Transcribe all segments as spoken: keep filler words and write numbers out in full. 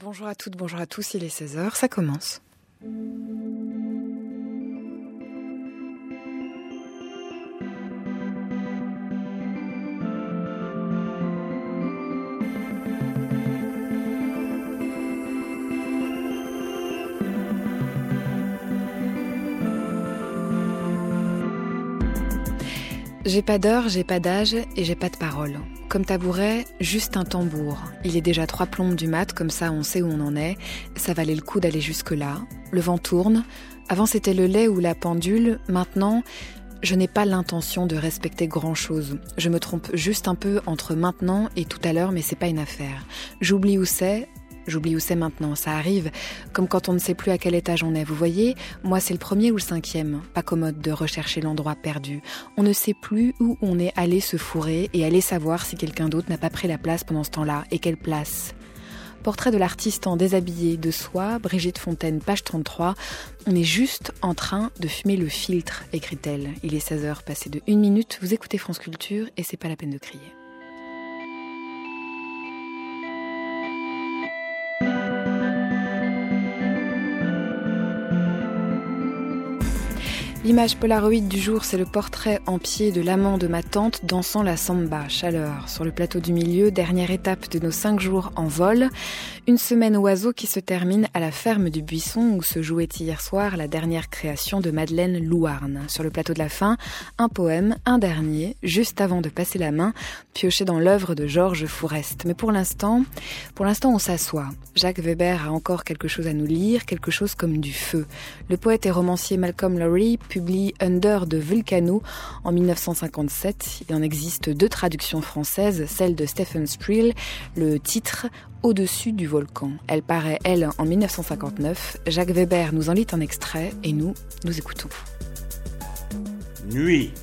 Bonjour à toutes, bonjour à tous, il est seize heures, ça commence. J'ai pas d'heure, j'ai pas d'âge et j'ai pas de parole. Comme tabouret, juste un tambour. Il est déjà trois plombes du mat, comme ça on sait où on en est. Ça valait le coup d'aller jusque-là. Le vent tourne. Avant c'était le lait ou la pendule. Maintenant, je n'ai pas l'intention de respecter grand-chose. Je me trompe juste un peu entre maintenant et tout à l'heure, mais c'est pas une affaire. J'oublie où c'est. J'oublie où c'est maintenant, ça arrive, comme quand on ne sait plus à quel étage on est. Vous voyez, moi c'est le premier ou le cinquième, pas commode de rechercher l'endroit perdu. On ne sait plus où on est allé se fourrer et aller savoir si quelqu'un d'autre n'a pas pris la place pendant ce temps-là, et quelle place. Portrait de l'artiste en déshabillé de soie, Brigitte Fontaine, page trente-trois. On est juste en train de fumer le filtre, écrit-elle. Il est seize heures passé de une minute, vous écoutez France Culture et c'est pas la peine de crier. L'image polaroid du jour, c'est le portrait en pied de l'amant de ma tante dansant la samba, chaleur. Sur le plateau du milieu, dernière étape de nos cinq jours en vol. Une semaine oiseau qui se termine à la ferme du Buisson où se jouait hier soir la dernière création de Madeleine Louarn. Sur le plateau de la fin, un poème, un dernier, juste avant de passer la main, pioché dans l'œuvre de Georges Fourest. Mais pour l'instant, pour l'instant on s'assoit. Jacques Weber a encore quelque chose à nous lire, quelque chose comme du feu. Le poète et romancier Malcolm Lowry publie Under de Vulcano en dix-neuf cent cinquante-sept. Il en existe deux traductions françaises, celle de Stephen Sproul, le titre « Au-dessus du volcan ». Elle paraît, elle, en dix-neuf cent cinquante-neuf. Jacques Weber nous en lit un extrait et nous, nous écoutons. Nuit.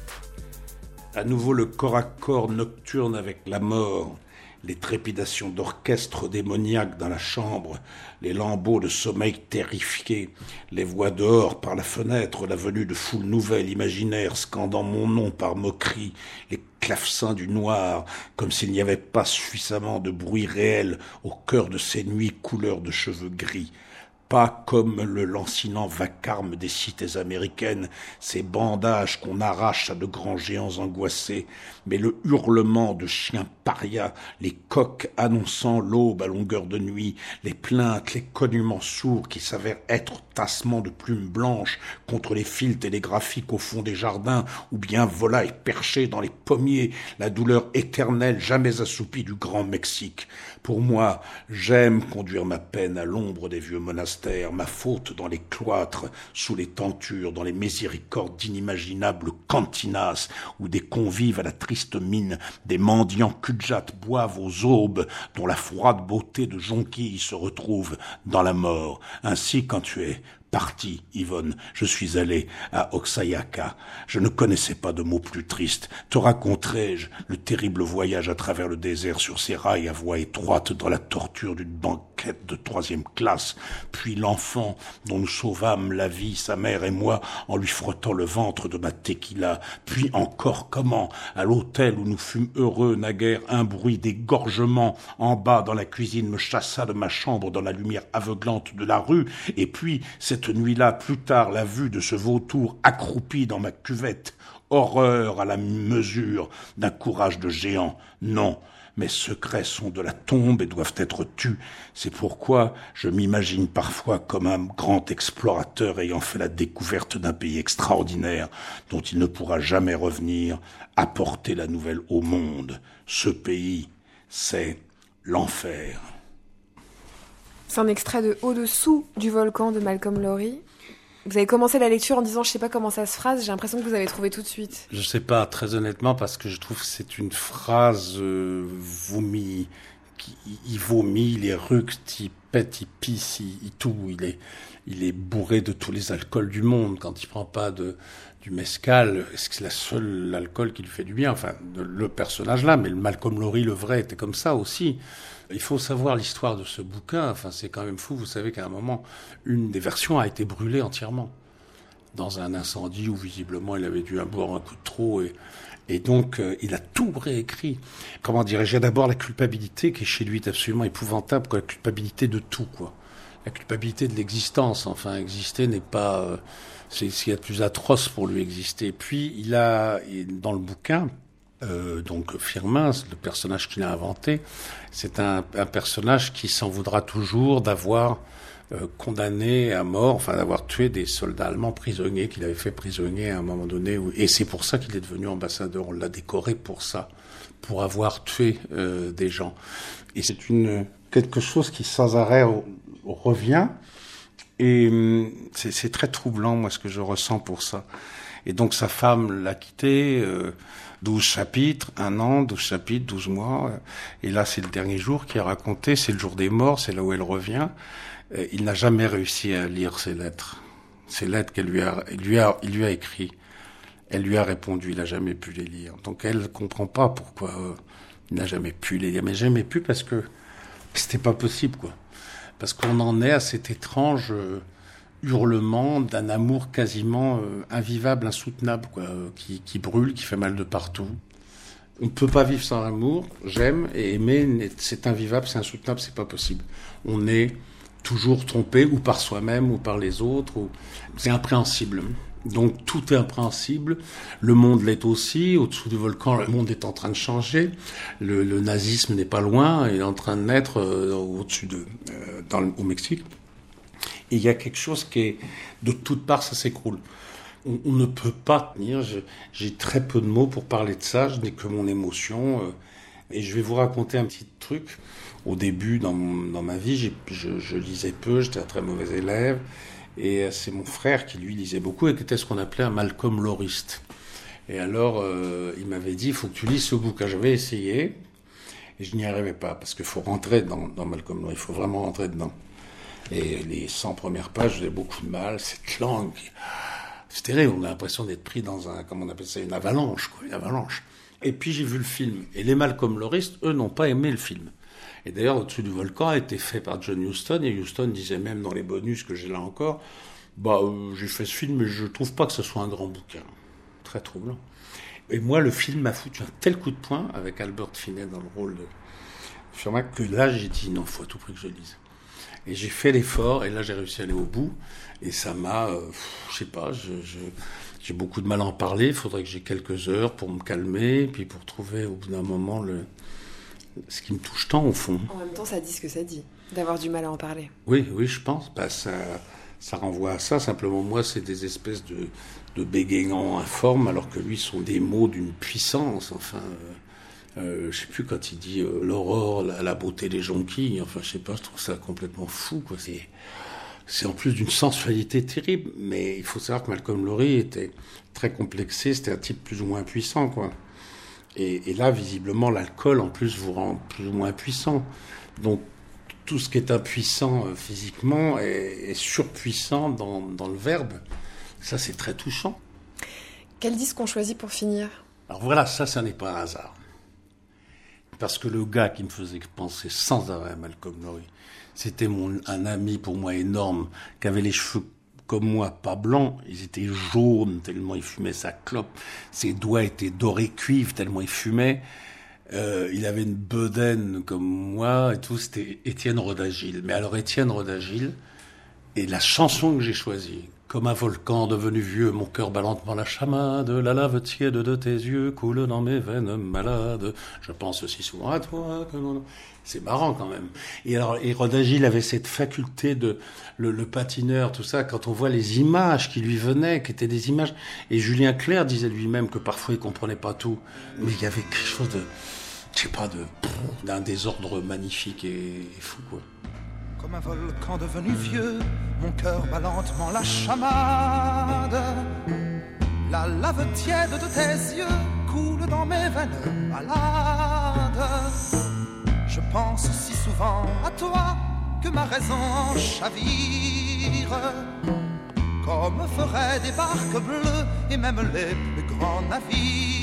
À nouveau le corps à corps nocturne avec la mort. Les trépidations d'orchestre démoniaque dans la chambre, les lambeaux de sommeil terrifiés, les voix dehors par la fenêtre, la venue de foules nouvelles, imaginaires, scandant mon nom par moquerie, les clavecins du noir, comme s'il n'y avait pas suffisamment de bruit réel au cœur de ces nuits couleur de cheveux gris. Pas comme le lancinant vacarme des cités américaines, ces bandages qu'on arrache à de grands géants angoissés, mais le hurlement de chiens parias, les coqs annonçant l'aube à longueur de nuit, les plaintes, les cognements sourds qui s'avèrent être tassements de plumes blanches contre les fils télégraphiques au fond des jardins, ou bien volailles perchées dans les pommiers, la douleur éternelle jamais assoupie du Grand Mexique. Pour moi, j'aime conduire ma peine à l'ombre des vieux monastères, ma faute dans les cloîtres, sous les tentures, dans les miséricordes d'inimaginables cantinas, où des convives à la triste mine, des mendiants cul-de-jatte boivent aux aubes, dont la froide beauté de jonquille se retrouve dans la mort. Ainsi, quand tu es parti, Yvonne, je suis allé à Oxayaka. Je ne connaissais pas de mots plus tristes. Te raconterai-je le terrible voyage à travers le désert sur ces rails à voie étroite dans la torture d'une banquette de troisième classe, puis l'enfant dont nous sauvâmes la vie, sa mère et moi, en lui frottant le ventre de ma tequila, puis encore comment, à l'hôtel où nous fûmes heureux, naguère un bruit d'égorgement en bas dans la cuisine me chassa de ma chambre dans la lumière aveuglante de la rue, et puis cette Cette nuit-là, plus tard, la vue de ce vautour accroupi dans ma cuvette, horreur à la mesure d'un courage de géant. Non, mes secrets sont de la tombe et doivent être tus. C'est pourquoi je m'imagine parfois comme un grand explorateur ayant fait la découverte d'un pays extraordinaire dont il ne pourra jamais revenir, apporter la nouvelle au monde. Ce pays, c'est l'enfer. C'est un extrait de Au-dessous du volcan de Malcolm Lowry. Vous avez commencé la lecture en disant « je sais pas comment ça se phrase », j'ai l'impression que vous avez trouvé tout de suite. Je sais pas, très honnêtement, parce que je trouve que c'est une phrase euh, vomi, qui, il vomit, il est ruct, il pète, il pisse, il, il tout, il est, il est bourré de tous les alcools du monde quand il prend pas de, du mescal. Est-ce que c'est la seule alcool qui lui fait du bien? Enfin, de, le personnage là, mais le Malcolm Lowry, le vrai, était comme ça aussi. Il faut savoir l'histoire de ce bouquin. Enfin, c'est quand même fou. Vous savez qu'à un moment, une des versions a été brûlée entièrement. dans un incendie où visiblement il avait dû boire un coup de trop et, et donc euh, il a tout réécrit. Comment dirais-je, il y a d'abord la culpabilité qui chez lui est absolument épouvantable, quoi, la culpabilité de tout, quoi. La culpabilité de l'existence, enfin exister n'est pas, euh, c'est ce qu'il y a de plus atroce pour lui exister. Puis il a, dans le bouquin, Euh, donc Firmin, le personnage qu'il a inventé, c'est un, un personnage qui s'en voudra toujours d'avoir euh, condamné à mort, enfin d'avoir tué des soldats allemands prisonniers, qu'il avait fait prisonniers à un moment donné, où, et c'est pour ça qu'il est devenu ambassadeur. On l'a décoré pour ça, pour avoir tué euh, des gens. Et c'est une quelque chose qui sans arrêt revient, et c'est, c'est très troublant, moi, ce que je ressens pour ça. Et donc sa femme l'a quitté. Euh, douze chapitres, un an, douze chapitres, douze mois. Et là, c'est le dernier jour qui a raconté, c'est le jour des morts, c'est là où elle revient. Il n'a jamais réussi à lire ses lettres. Ces lettres qu'elle lui a, il lui a, il lui a écrit. Elle lui a répondu, il n'a jamais pu les lire. Donc elle ne comprend pas pourquoi euh, il n'a jamais pu les lire. Mais jamais pu parce que c'était pas possible, quoi. Parce qu'on en est à cet étrange euh, hurlement d'un amour quasiment euh, invivable, insoutenable, quoi, euh, qui, qui brûle, qui fait mal de partout. On ne peut pas vivre sans amour. J'aime et aimer, c'est invivable, c'est insoutenable, c'est pas possible. On est toujours trompé, ou par soi-même, ou par les autres. Ou... C'est impréhensible. Donc tout est impréhensible. Le monde l'est aussi. Au-dessous du volcan, le monde est en train de changer. Le, le nazisme n'est pas loin, il est en train de naître euh, au-dessus de, euh, dans le, au Mexique. Et il y a quelque chose qui est, de toutes parts, ça s'écroule. On, on ne peut pas tenir, je, j'ai très peu de mots pour parler de ça, je n'ai que mon émotion. Euh, et je vais vous raconter un petit truc. Au début, dans, dans ma vie, j'ai, je, je lisais peu, j'étais un très mauvais élève. Et euh, c'est mon frère qui, lui, lisait beaucoup et qui était ce qu'on appelait un Malcolm Loriste. Et alors, euh, il m'avait dit, il faut que tu lises ce bouquin. J'avais essayé et je n'y arrivais pas, parce qu'il faut rentrer dans, dans Malcolm Loriste, il faut vraiment rentrer dedans. Et les cent premières pages, j'ai beaucoup de mal. Cette langue, c'est terrible. On a l'impression d'être pris dans un, comment on appelle ça, une avalanche, quoi, une avalanche. Et puis j'ai vu le film. Et les Malcolm Loriste, eux, n'ont pas aimé le film. Et d'ailleurs, Au-dessus du volcan a été fait par John Huston. Et Huston disait même dans les bonus que j'ai là encore, bah, euh, j'ai fait ce film, mais je trouve pas que ce soit un grand bouquin. Très troublant. Et moi, le film m'a foutu un tel coup de poing avec Albert Finney dans le rôle de Firmin que là, j'ai dit non, faut à tout prix que je lise. Et j'ai fait l'effort, et là j'ai réussi à aller au bout, et ça m'a, euh, je sais pas, je, je, j'ai beaucoup de mal à en parler, il faudrait que j'ai quelques heures pour me calmer, puis pour trouver au bout d'un moment le, ce qui me touche tant au fond. En même temps, ça dit ce que ça dit, d'avoir du mal à en parler. Oui, oui, je pense, bah, ça, ça renvoie à ça, simplement moi c'est des espèces de, de bégayants informes, alors que lui sont des mots d'une puissance, enfin... Euh, Euh, je sais plus quand il dit euh, l'aurore, la, la beauté des jonquilles, enfin je sais pas, je trouve ça complètement fou, quoi. C'est, c'est en plus d'une sensualité terrible, mais il faut savoir que Malcolm Lowry était très complexé, c'était un type plus ou moins puissant, quoi. Et, et là, visiblement, l'alcool en plus vous rend plus ou moins puissant. Donc tout ce qui est impuissant euh, physiquement est, est surpuissant dans, dans le verbe. Ça, c'est très touchant. Quel disque on choisit pour finir ? Alors voilà, ça, ça n'est pas un hasard. Parce que le gars qui me faisait penser sans arrêt à Malcolm Lowry, c'était mon, un ami pour moi énorme, qui avait les cheveux comme moi, pas blancs, ils étaient jaunes tellement il fumait sa clope, ses doigts étaient dorés cuivre tellement il fumait, euh, il avait une bedaine comme moi et tout, c'était Étienne Rodagil. Mais alors Étienne Rodagil, et la chanson que j'ai choisie, comme un volcan devenu vieux, mon cœur bat lentement la chamade, la lave tiède de tes yeux coule dans mes veines malades. Je pense aussi souvent à toi. Que non, non. C'est marrant quand même. Et alors, et Rodagil avait cette faculté de le, le patineur, tout ça. Quand on voit les images qui lui venaient, qui étaient des images. Et Julien Clerc disait lui-même que parfois il comprenait pas tout, mais il y avait quelque chose de, je sais pas, de d'un désordre magnifique et, et fou, quoi. Comme un volcan devenu vieux, mon cœur bat lentement la chamade. La lave tiède de tes yeux coule dans mes veines malades. Je pense si souvent à toi que ma raison en chavire, comme feraient des barques bleues et même les plus grands navires.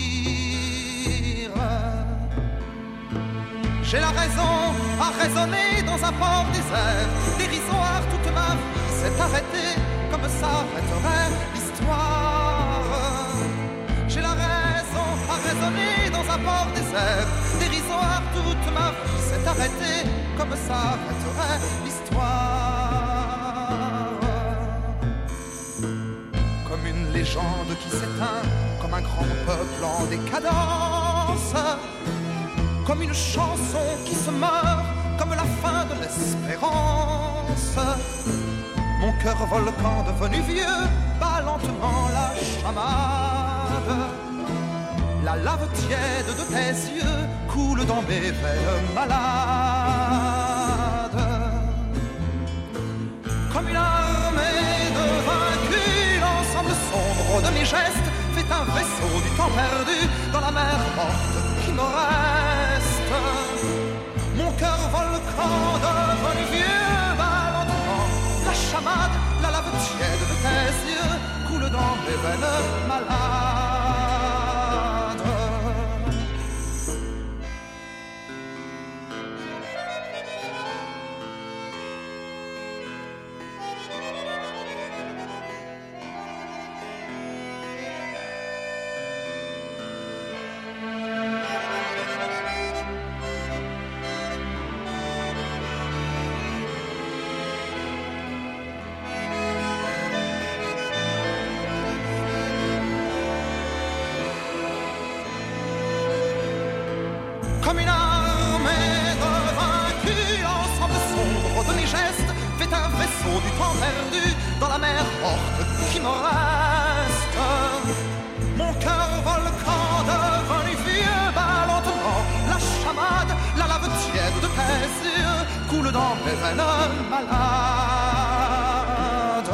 J'ai la raison à raisonner dans un port désert, dérisoire toute ma vie s'est arrêtée, comme s'arrêterait l'histoire s'arrêter comme s'arrêterait l'histoire. Comme une légende qui s'éteint, comme un grand peuple en décadence, comme une chanson qui se meurt, comme la fin de l'espérance. Mon cœur volcan devenu vieux bat lentement la chamade. La lave tiède de tes yeux coule dans mes veines malades. Comme une armée de vaincus, l'ensemble sombre de mes gestes fait un vaisseau du temps perdu dans la mer morte qui me reste. Mon cœur volcan devenu vieux bat lentement la chamade, la lave tiède de tes yeux coule dans mes veines malades. Comme une armée de vaincus, l'ensemble sombre de mes gestes fait un vaisseau du temps perdu dans la mer morte qui me reste. Mon cœur volcan devenu vieux bat lentement la chamade, la lave tiède de tes yeux coule dans mes veines malades.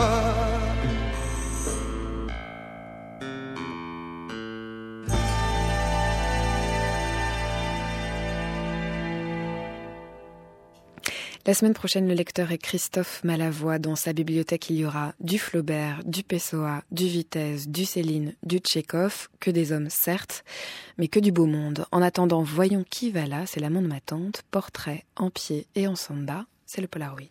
La semaine prochaine, le lecteur est Christophe Malavoie. Dans sa bibliothèque, il y aura du Flaubert, du Pessoa, du Vitesse, du Céline, du Tchekhov, que des hommes certes, mais que du beau monde. En attendant, voyons qui va là, c'est l'amant de ma tante, portrait en pied et en samba, c'est le Polaroid.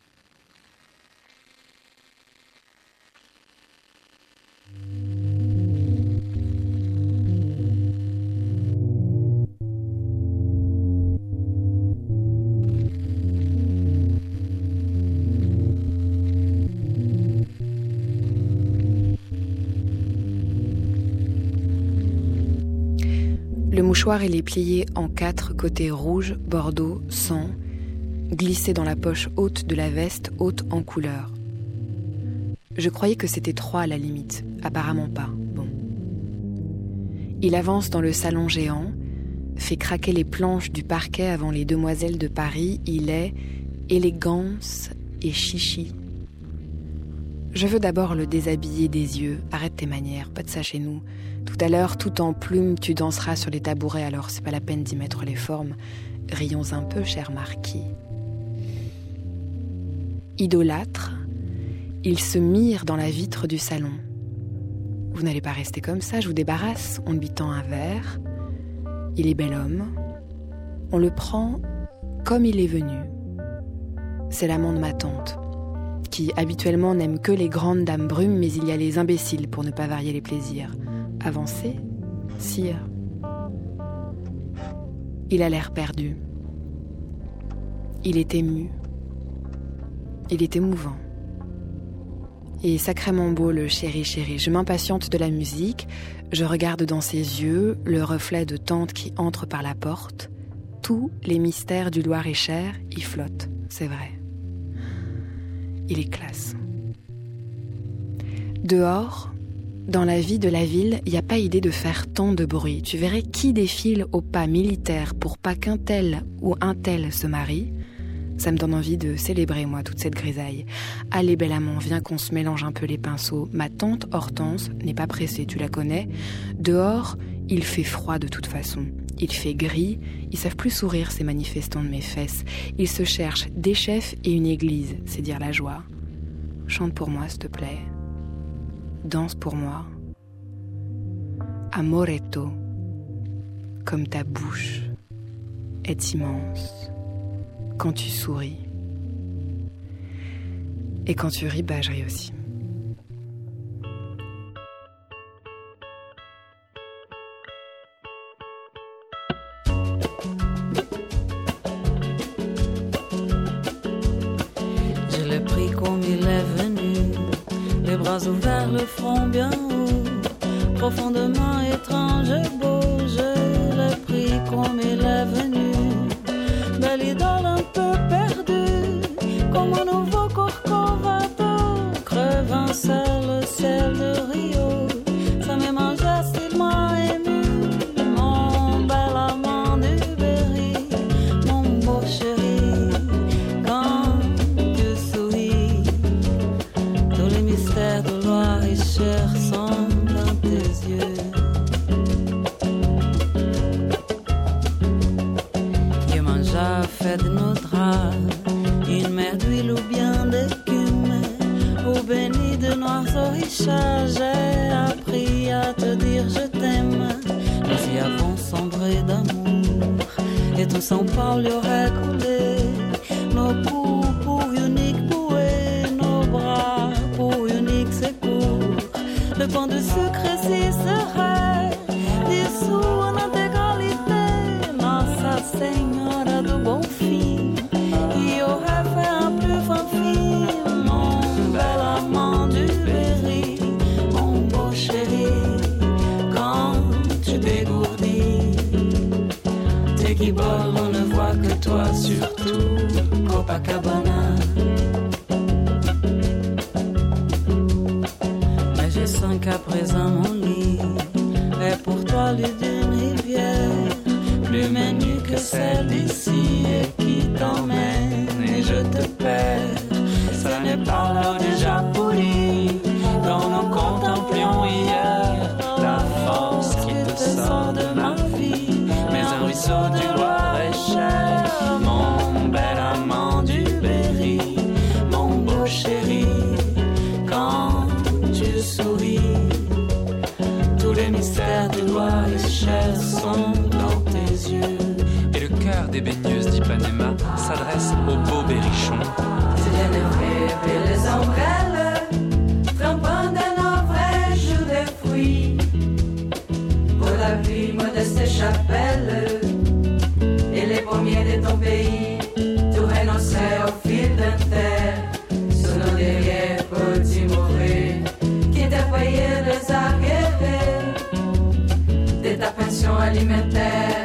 Le mouchoir, il est plié en quatre côtés rouge, bordeaux, sang, glissé dans la poche haute de la veste, haute en couleur. Je croyais que c'était trois à la limite, apparemment pas, bon. Il avance dans le salon géant, fait craquer les planches du parquet avant les demoiselles de Paris, il est élégance et chichi. Je veux d'abord le déshabiller des yeux, arrête tes manières, pas de ça chez nous. Tout à l'heure, tout en plumes, tu danseras sur les tabourets, alors c'est pas la peine d'y mettre les formes. Rions un peu, cher marquis. Idolâtre, il se mire dans la vitre du salon. Vous n'allez pas rester comme ça, je vous débarrasse. On lui tend un verre. Il est bel homme. On le prend comme il est venu. C'est l'amant de ma tante, qui habituellement n'aime que les grandes dames brumes, mais il y a les imbéciles pour ne pas varier les plaisirs. Avancez, sire. Il a l'air perdu. Il est ému. Il est émouvant. Et sacrément beau, le chéri chéri. Je m'impatiente de la musique. Je regarde dans ses yeux le reflet de tante qui entre par la porte. Tous les mystères du Loir-et-Cher y flottent, c'est vrai. Il est classe. Dehors, dans la vie de la ville, il n'y a pas idée de faire tant de bruit. Tu verrais qui défile au pas militaire pour pas qu'un tel ou un tel se marie. Ça me donne envie de célébrer, moi, toute cette grisaille. Allez, bel amant, viens qu'on se mélange un peu les pinceaux. Ma tante Hortense n'est pas pressée, tu la connais. Dehors, il fait froid de toute façon. Il fait gris, ils savent plus sourire ces manifestants de mes fesses. Ils se cherchent des chefs et une église, c'est dire la joie. Chante pour moi, s'il te plaît. Danse pour moi. Amoretto, comme ta bouche est immense quand tu souris. Et quand tu ris, bah je ris aussi. bras ouverts, le front bien haut, profondément étrange et beau, je l'ai pris comme il est venu. Belle idole un peu perdue, comme un nouveau Corcovado, crevant sur le ciel de Rio. Ça me mangeait s'il m'a ému, mon bel amant du Berry, mon beau chéri. Quand tu souris, tous les mystères de Loire et Cher sont dans tes yeux. Fait de nos draps une mer d'huile ou bien d'écume, ou béni de noirs orisha. J'ai appris à te dire je t'aime. Nous y avons sombré d'amour et tout sans Paul y aurait coulé. Nos coups pour unique bouée, nos bras pour unique secours. Le pain de sucre ici serait dissous en intégralité. Nossa Senhora do Bom Fim, il aurait fait un plus fin film. Mon bel amant du Berry, mon beau chéri, quand tu dégourdis tes guiboles, on ne voit que toi, surtout Copacabana. Mais je sens qu'à présent mon lit est pour toi le d'une rivière, plus menue que celle d'ici et qui t'emmène et je te perds. Ce n'est pas l'heure déjà pourrie dont nous contemplions hier la force qui te sort de ma vie, mais un ruisseau du Loir est cher. Mon bel amant du Berry, mon beau chéri, quand tu souris, tous les mystères du Loir et Cher sont dans tes yeux. Et le cœur des baigneuses d'Ipanema s'adresse au beau berrichon. C'est l'énervé et les ombrelles, trempant dans nos vrais jours de fruits. Pour la vie, modeste chapelle, et les pommiers de ton pays, tout renonçait au fil d'un terre. Sur nos derrière, petits mauvais, qui t'a payé les arrivées de ta pension alimentaire.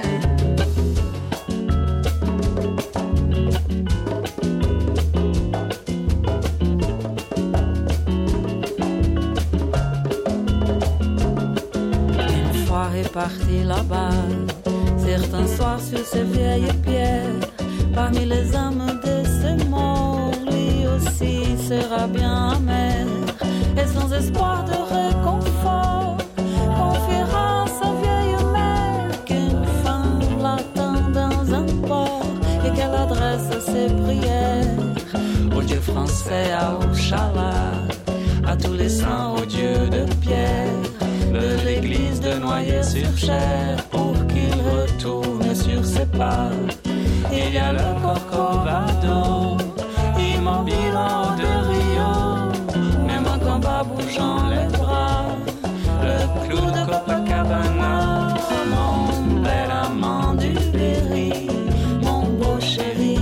Parti là-bas, certains soirs sur ces vieilles pierres, parmi les âmes de ces morts, lui aussi sera bien amer, et sans espoir de réconfort, confiera à sa vieille mère qu'une femme l'attend dans un port et qu'elle adresse ses prières au Dieu français, à Ochala, à tous les saints, au Dieu de pierre de l'église de Noyer-sur-Cher, pour qu'il retourne sur ses pas. Il y a le Corcovado, immobile en haut de Rio, même en combat bougeant les bras, le clou de Copacabana. Mon bel amant du Berry, mon beau chéri,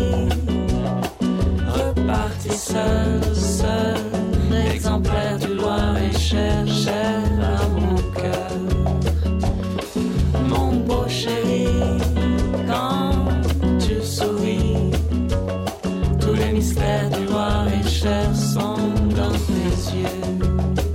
reparti seul, seul, l'exemplaire du Loir et Cher, cher à mon cœur. Mon beau chéri, quand tu souris, tous les mystères du Loir et Cher sont dans tes yeux.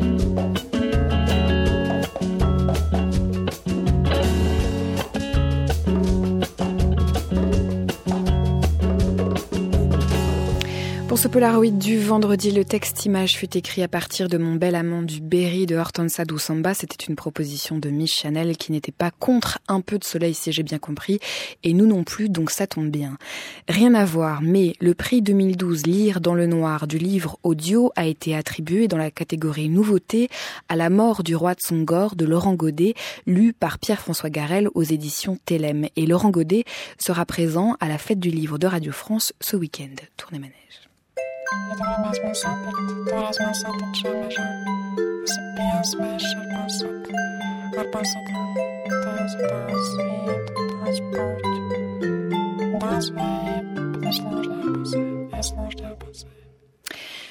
Pour ce Polaroid du vendredi, le texte-image fut écrit à partir de Mon bel amant du Berry de Hortensa Doussamba. C'était une proposition de Miss Chanel qui n'était pas contre un peu de soleil, si j'ai bien compris, et nous non plus, donc ça tombe bien. Rien à voir, mais le prix deux mille douze Lire dans le noir du livre audio a été attribué dans la catégorie nouveauté à La mort du roi de Songor de Laurent Godet, lu par Pierre-François Garel aux éditions Télème. Et Laurent Godet sera présent à la fête du livre de Radio France ce week-end. Tournez manège.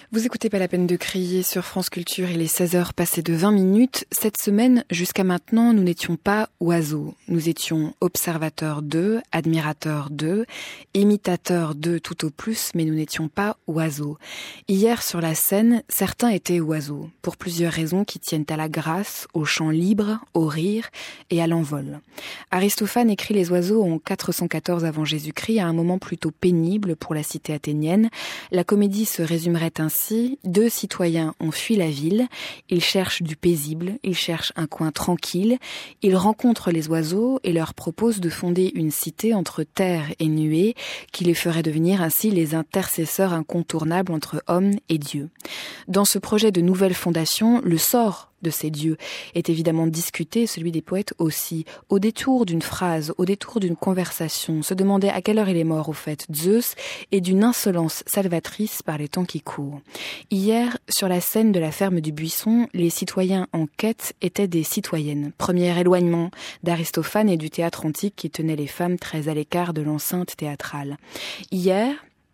Vous écoutez Pas la peine de crier sur France Culture, il est seize heures passées de vingt minutes. Cette semaine, jusqu'à maintenant, nous n'étions pas oiseaux. Nous étions observateurs d'eux, admirateurs d'eux, imitateurs d'eux tout au plus, mais nous n'étions pas oiseaux. Hier, sur la scène, certains étaient oiseaux, pour plusieurs raisons qui tiennent à la grâce, au chant libre, au rire et à l'envol. Aristophane écrit les oiseaux en quatre cent quatorze avant Jésus-Christ, à un moment plutôt pénible pour la cité athénienne. La comédie se résumerait ainsi. Deux citoyens ont fui la ville, ils cherchent du paisible, ils cherchent un coin tranquille, ils rencontrent les oiseaux et leur proposent de fonder une cité entre terre et nuée qui les ferait devenir ainsi les intercesseurs incontournables entre hommes et Dieu. Dans ce projet de nouvelle fondation, le sort de ces dieux est évidemment discuté, celui des poètes aussi. Au détour d'une phrase, au détour d'une conversation, se demander à quelle heure il est mort au fait, Zeus, et d'une insolence salvatrice par les temps qui courent. Hier, sur la scène de la ferme du Buisson, les citoyens en quête étaient des citoyennes. Premier éloignement d'Aristophane et du théâtre antique qui tenait les femmes très à l'écart de l'enceinte théâtrale. Hier,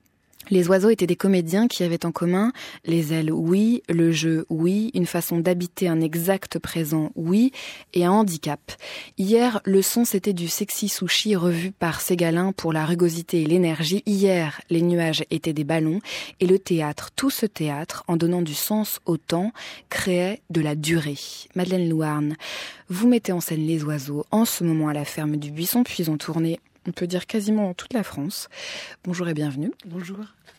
les oiseaux étaient des comédiens qui avaient en commun les ailes, oui, le jeu, oui, une façon d'habiter un exact présent, oui, et un handicap. Hier, le son, c'était du sexy sushi revu par Ségalin pour la rugosité et l'énergie. Hier, les nuages étaient des ballons et le théâtre, tout ce théâtre, en donnant du sens au temps, créait de la durée. Madeleine Louarn, vous mettez en scène les oiseaux en ce moment à la ferme du Buisson, puis en tournée, on peut dire quasiment en toute la France. Bonjour et bienvenue. Bonjour.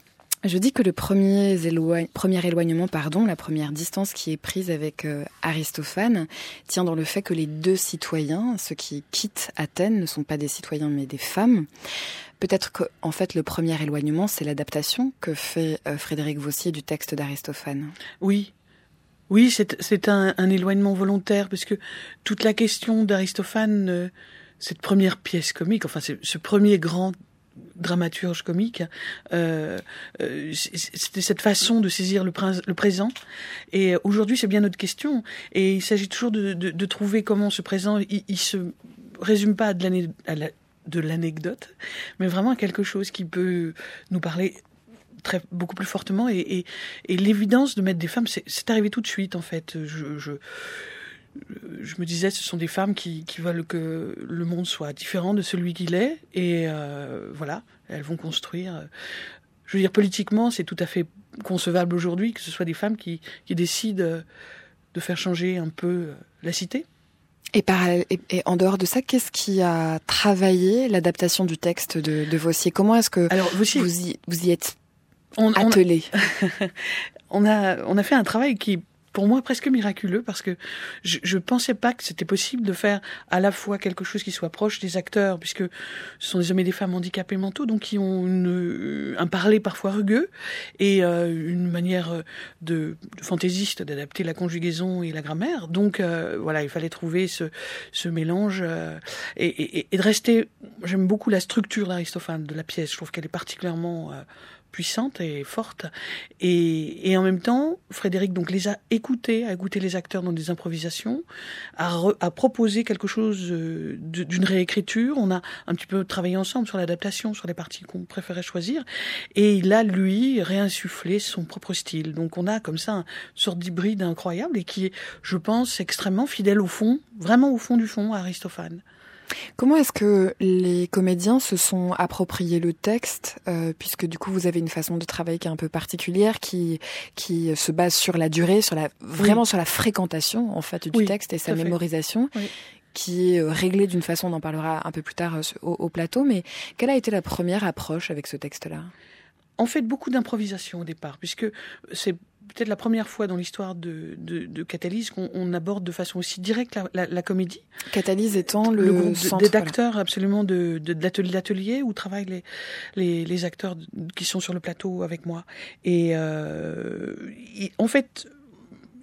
Je dis que le premier, éloigne, premier éloignement, pardon, la première distance qui est prise avec euh, Aristophane, tient dans le fait que les deux citoyens, ceux qui quittent Athènes, ne sont pas des citoyens mais des femmes. Peut-être que, en fait, le premier éloignement, c'est l'adaptation que fait euh, Frédéric Vossier du texte d'Aristophane. Oui. Oui, c'est, c'est un, un éloignement volontaire, parce que toute la question d'Aristophane... Euh, cette première pièce comique, enfin ce premier grand dramaturge comique, euh, euh, c'était cette façon de saisir le, pr- le présent. Et aujourd'hui, c'est bien notre question. Et il s'agit toujours de, de, de trouver comment ce présent, il, il se résume pas à de, l'ane- à la, de l'anecdote, mais vraiment à quelque chose qui peut nous parler très, beaucoup plus fortement. Et, et, et l'évidence de mettre des femmes, c'est, c'est arrivé tout de suite, en fait. Je... je Je me disais, ce sont des femmes qui, qui veulent que le monde soit différent de celui qu'il est. Et euh, voilà, elles vont construire. Je veux dire, politiquement, c'est tout à fait concevable aujourd'hui que ce soit des femmes qui, qui décident de faire changer un peu la cité. Et, par, et, et en dehors de ça, qu'est-ce qui a travaillé l'adaptation du texte de, de Vossier ? Comment est-ce que Alors, Vossier, vous, y, vous y êtes on, attelé ? on a, on a fait un travail qui... pour moi, presque miraculeux, parce que je, je pensais pas que c'était possible de faire à la fois quelque chose qui soit proche des acteurs, puisque ce sont des hommes et des femmes handicapés mentaux, donc qui ont une, un parler parfois rugueux, et euh, une manière de, de fantaisiste d'adapter la conjugaison et la grammaire. Donc euh, voilà, il fallait trouver ce, ce mélange, euh, et, et, et de rester... J'aime beaucoup la structure d'Aristophane, de la pièce. Je trouve qu'elle est particulièrement... Euh, puissante et forte, et, et en même temps, Frédéric donc les a écoutés, a écouté les acteurs dans des improvisations, a, re, a proposé quelque chose de, d'une réécriture. On a un petit peu travaillé ensemble sur l'adaptation, sur les parties qu'on préférait choisir, et il a lui réinsufflé son propre style. Donc on a comme ça une sorte d'hybride incroyable et qui est, je pense, extrêmement fidèle au fond, vraiment au fond du fond, à Aristophane. Comment est-ce que les comédiens se sont appropriés le texte, euh, puisque du coup vous avez une façon de travailler qui est un peu particulière, qui qui se base sur la durée, sur la vraiment oui. sur la fréquentation en fait du oui, texte et sa fait. mémorisation, oui. qui est réglée d'une façon, on en parlera un peu plus tard au, au plateau. Mais quelle a été la première approche avec ce texte-là ? On fait beaucoup d'improvisation au départ, puisque c'est peut-être la première fois dans l'histoire de, de, de Catalyse qu'on on aborde de façon aussi directe la, la, la comédie. Catalyse étant le, le groupe centre, d'acteurs voilà. absolument de, de, de l'atelier, l'atelier où travaillent les, les, les acteurs qui sont sur le plateau avec moi. Et, euh, et en fait,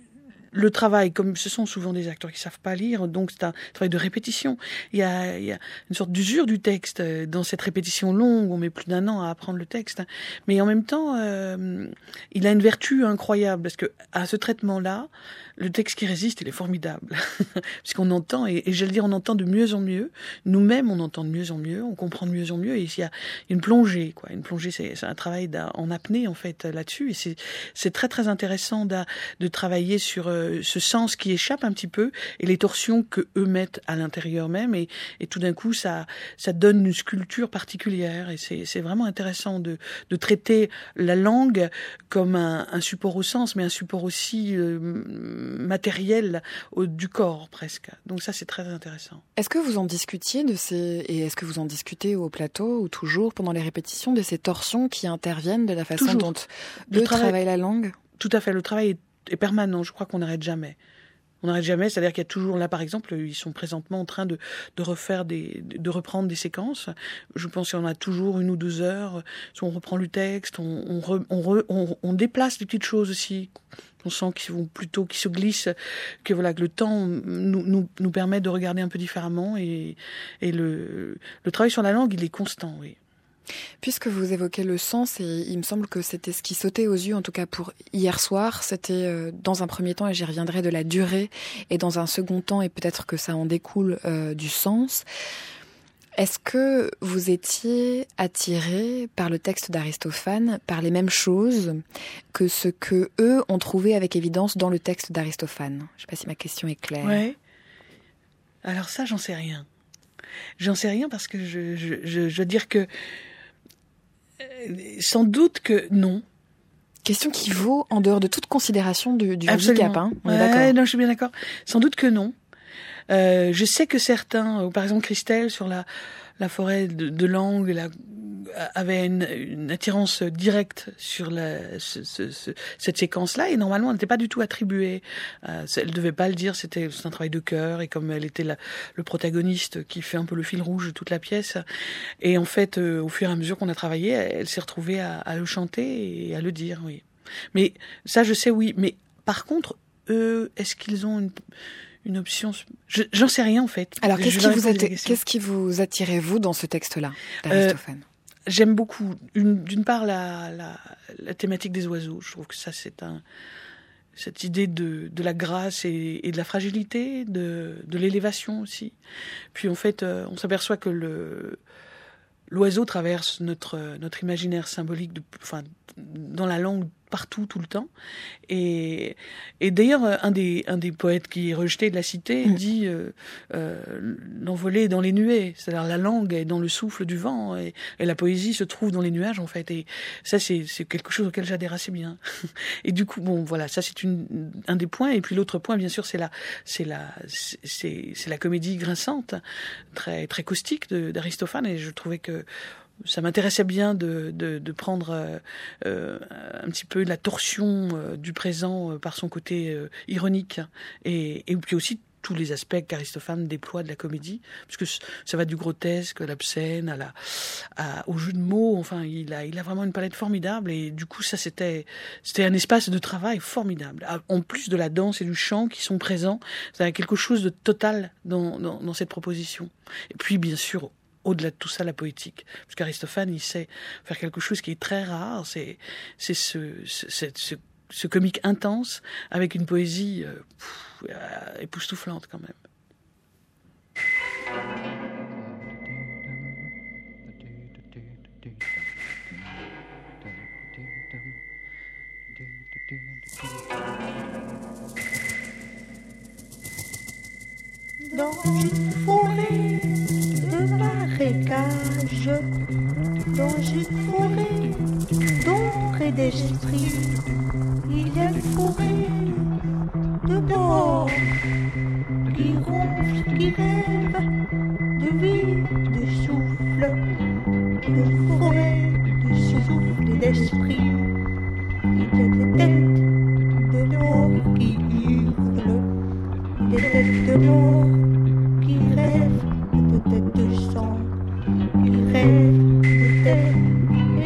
le travail, comme ce sont souvent des acteurs qui savent pas lire, donc c'est un travail de répétition. Il y a, il y a une sorte d'usure du texte dans cette répétition longue. On met plus d'un an à apprendre le texte, mais en même temps, euh, il a une vertu incroyable parce que à ce traitement-là, le texte qui résiste, il est formidable, puisqu'on entend, et, et je vais le dire, on entend de mieux en mieux. Nous-mêmes, on entend de mieux en mieux, on comprend de mieux en mieux, et il y a une plongée, quoi. Une plongée, c'est, c'est un travail en apnée, en fait, là-dessus, et c'est, c'est très, très intéressant de, de travailler sur euh, ce sens qui échappe un petit peu, et les torsions que eux mettent à l'intérieur même, et, et tout d'un coup, ça, ça donne une sculpture particulière, et c'est, c'est vraiment intéressant de, de traiter la langue comme un, un support au sens, mais un support aussi euh, matériel au, du corps presque. Donc ça, c'est très intéressant. Est-ce que vous en discutiez de ces et est-ce que vous en discutez au plateau ou toujours pendant les répétitions de ces torsions qui interviennent de la façon toujours. dont eux travaillent la langue? Tout à fait. Le travail est, est permanent. Je crois qu'on n'arrête jamais. On n'arrête jamais, c'est-à-dire qu'il y a toujours, là par exemple, ils sont présentement en train de, de refaire des, de reprendre des séquences. Je pense qu'il y en a toujours une ou deux heures. Si on reprend le texte, on, on, re, on, re, on, on déplace des petites choses aussi. On sent qu'ils vont plutôt, qu'ils se glissent, que voilà, que le temps nous, nous, nous permet de regarder un peu différemment et, et le, le travail sur la langue, il est constant, oui. Puisque vous évoquez le sens, et il me semble que c'était ce qui sautait aux yeux, en tout cas pour hier soir, c'était euh, dans un premier temps, et j'y reviendrai, de la durée, et dans un second temps, et peut-être que ça en découle, euh, du sens. Est-ce que vous étiez attiré par le texte d'Aristophane, par les mêmes choses que ce que eux ont trouvé avec évidence dans le texte d'Aristophane? Je ne sais pas si ma question est claire. Ouais. Alors ça, j'en sais rien. J'en sais rien parce que je, je, je, je veux dire que sans doute que non. Question qui vaut en dehors de toute considération du, du handicap, hein. On est ouais, d'accord. Non, je suis bien d'accord. Sans doute que non. Euh, je sais que certains, par exemple Christelle sur la la forêt de, de Langue, la, avait une, une attirance directe sur la, ce, ce, ce, cette séquence-là, et normalement elle n'était pas du tout attribuée. Euh, elle devait pas le dire, c'était c'est un travail de cœur, et comme elle était la, le protagoniste qui fait un peu le fil rouge de toute la pièce, et en fait, euh, au fur et à mesure qu'on a travaillé, elle, elle s'est retrouvée à, à le chanter et à le dire, oui. Mais ça, je sais, oui. Mais par contre, eux, est-ce qu'ils ont une une option, je, j'en sais rien en fait. Alors qu'est-ce qui vous atti- qu'est-ce qui vous attirait vous dans ce texte-là d'Aristophane? euh, J'aime beaucoup, une, d'une part la, la la thématique des oiseaux. Je trouve que ça c'est un cette idée de de la grâce et, et de la fragilité, de de l'élévation aussi. Puis en fait, euh, on s'aperçoit que le l'oiseau traverse notre notre imaginaire symbolique de, enfin, dans la langue partout, tout le temps. Et, et d'ailleurs, un des, un des poètes qui est rejeté de la cité mmh. dit euh, euh, l'envolée est dans les nuées. C'est-à-dire la langue est dans le souffle du vent et, et la poésie se trouve dans les nuages, en fait. Et ça, c'est, c'est quelque chose auquel j'adhère assez bien. Et du coup, bon, voilà, ça, c'est une, un des points. Et puis l'autre point, bien sûr, c'est la, c'est la, c'est, c'est la comédie grinçante, très, très caustique de, d'Aristophane. Et je trouvais que ça m'intéressait bien de, de, de prendre euh, euh, un petit peu la torsion euh, du présent euh, par son côté euh, ironique et, et puis aussi tous les aspects qu'Aristophane déploie de la comédie, puisque ça va du grotesque, l'obscène, à la, à, au jeu de mots. Enfin, il a, il a vraiment une palette formidable et du coup, ça c'était, c'était un espace de travail formidable. En plus de la danse et du chant qui sont présents, ça a quelque chose de total dans, dans, dans cette proposition. Et puis, bien sûr, au-delà de tout ça, la poétique. Parce qu'Aristophane, il sait faire quelque chose qui est très rare. C'est, c'est ce, ce, ce, ce comique intense avec une poésie euh, pff, euh, époustouflante quand même. Dans une forêt de marécage, dans une forêt d'ombre et d'esprit, il y a une forêt de morts qui ronfle, qui rêve de vie, de souffle, de forêt, de souffle et d'esprit. Il y a des têtes de l'or qui hurlent, des têtes de l'or qui rêvent de têtes de sang, qui rêvent de têtes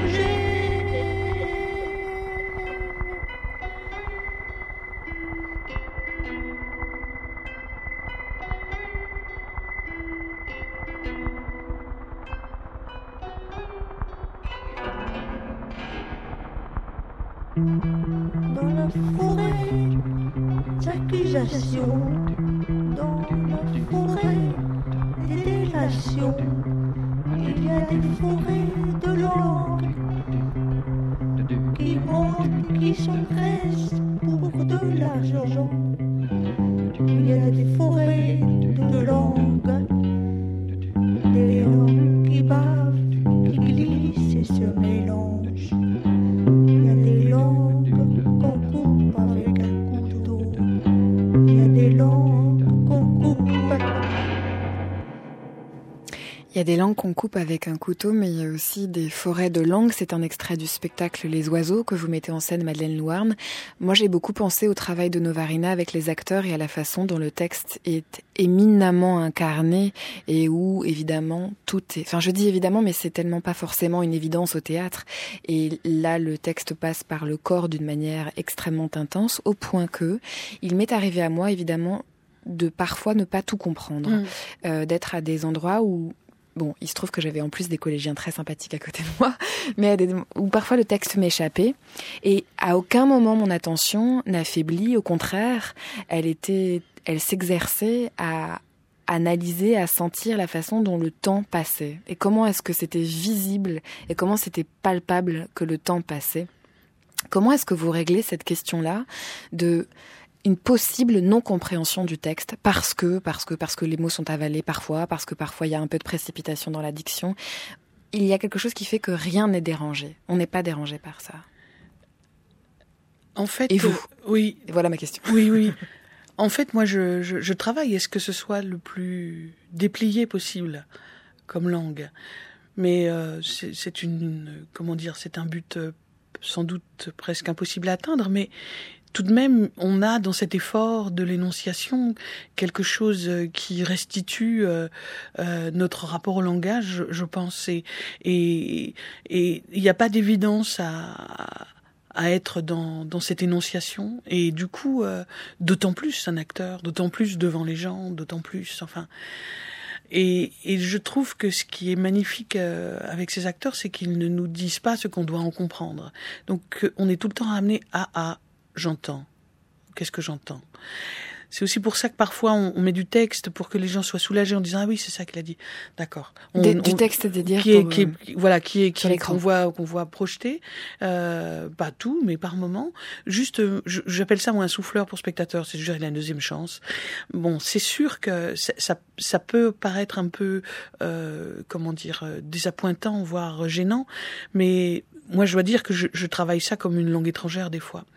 égorgées. dans la forêt d'accusations, dans la forêt des délations, il y a des forêts de langue qui montent, qui s'engraissent pour de l'argent. Il y a des forêts de langue, des langues qui bavent, qui glissent et se mélangent. Il y a des langues qu'on coupe avec un couteau. Il y a des langues qu'on coupe avec... Il y a des langues qu'on coupe avec un couteau, mais il y a aussi des forêts de langues. C'est un extrait du spectacle Les Oiseaux que vous mettez en scène, Madeleine Louarn. Moi, j'ai beaucoup pensé au travail de Novarina avec les acteurs et à la façon dont le texte est éminemment incarné et où, évidemment, tout est... Enfin, je dis évidemment, mais c'est tellement pas forcément une évidence au théâtre. Et là, le texte passe par le corps d'une manière extrêmement intense, au point que il m'est arrivé à moi, évidemment, de parfois ne pas tout comprendre. Mmh. Euh, d'être à des endroits où... Bon, il se trouve que j'avais en plus des collégiens très sympathiques à côté de moi, mais des, où parfois le texte m'échappait. Et à aucun moment mon attention n'affaiblit, au contraire, elle était, elle s'exerçait à analyser, à sentir la façon dont le temps passait. Et comment est-ce que c'était visible et comment c'était palpable que le temps passait. Comment est-ce que vous réglez cette question-là de... une possible non-compréhension du texte parce que, parce que, parce que les mots sont avalés parfois, parce que parfois il y a un peu de précipitation dans la diction. Il y a quelque chose qui fait que rien n'est dérangé. On n'est pas dérangé par ça. En fait, et vous euh, oui. Et voilà ma question. Oui, oui. En fait, moi, je, je, je travaille à ce que ce soit le plus déplié possible comme langue. Mais euh, c'est, c'est une, comment dire, c'est un but euh, sans doute presque impossible à atteindre, mais tout de même, on a dans cet effort de l'énonciation quelque chose qui restitue euh, euh, notre rapport au langage, je, je pense. Et il n'y a pas d'évidence à, à être dans, dans cette énonciation. Et du coup, euh, d'autant plus un acteur, d'autant plus devant les gens, d'autant plus... Enfin... Et, et je trouve que ce qui est magnifique euh, avec ces acteurs, c'est qu'ils ne nous disent pas ce qu'on doit en comprendre. Donc, on est tout le temps ramené à « ah, j'entends ». Qu'est-ce que j'entends ? C'est aussi pour ça que parfois on, on met du texte pour que les gens soient soulagés en disant ah oui c'est ça qu'il a dit, d'accord. On, Des, on, du texte, c'est-à-dire qui est, pour, qui est, voilà qui est qui, l'écran. qu'on voit qu'on voit projeté, euh, pas tout mais par moment. Juste, je, j'appelle ça moi un souffleur pour spectateur. C'est juste il a une deuxième chance. Bon, c'est sûr que ça ça, ça peut paraître un peu euh, comment dire désappointant voire gênant, mais moi, je dois dire que je, je travaille ça comme une langue étrangère des fois.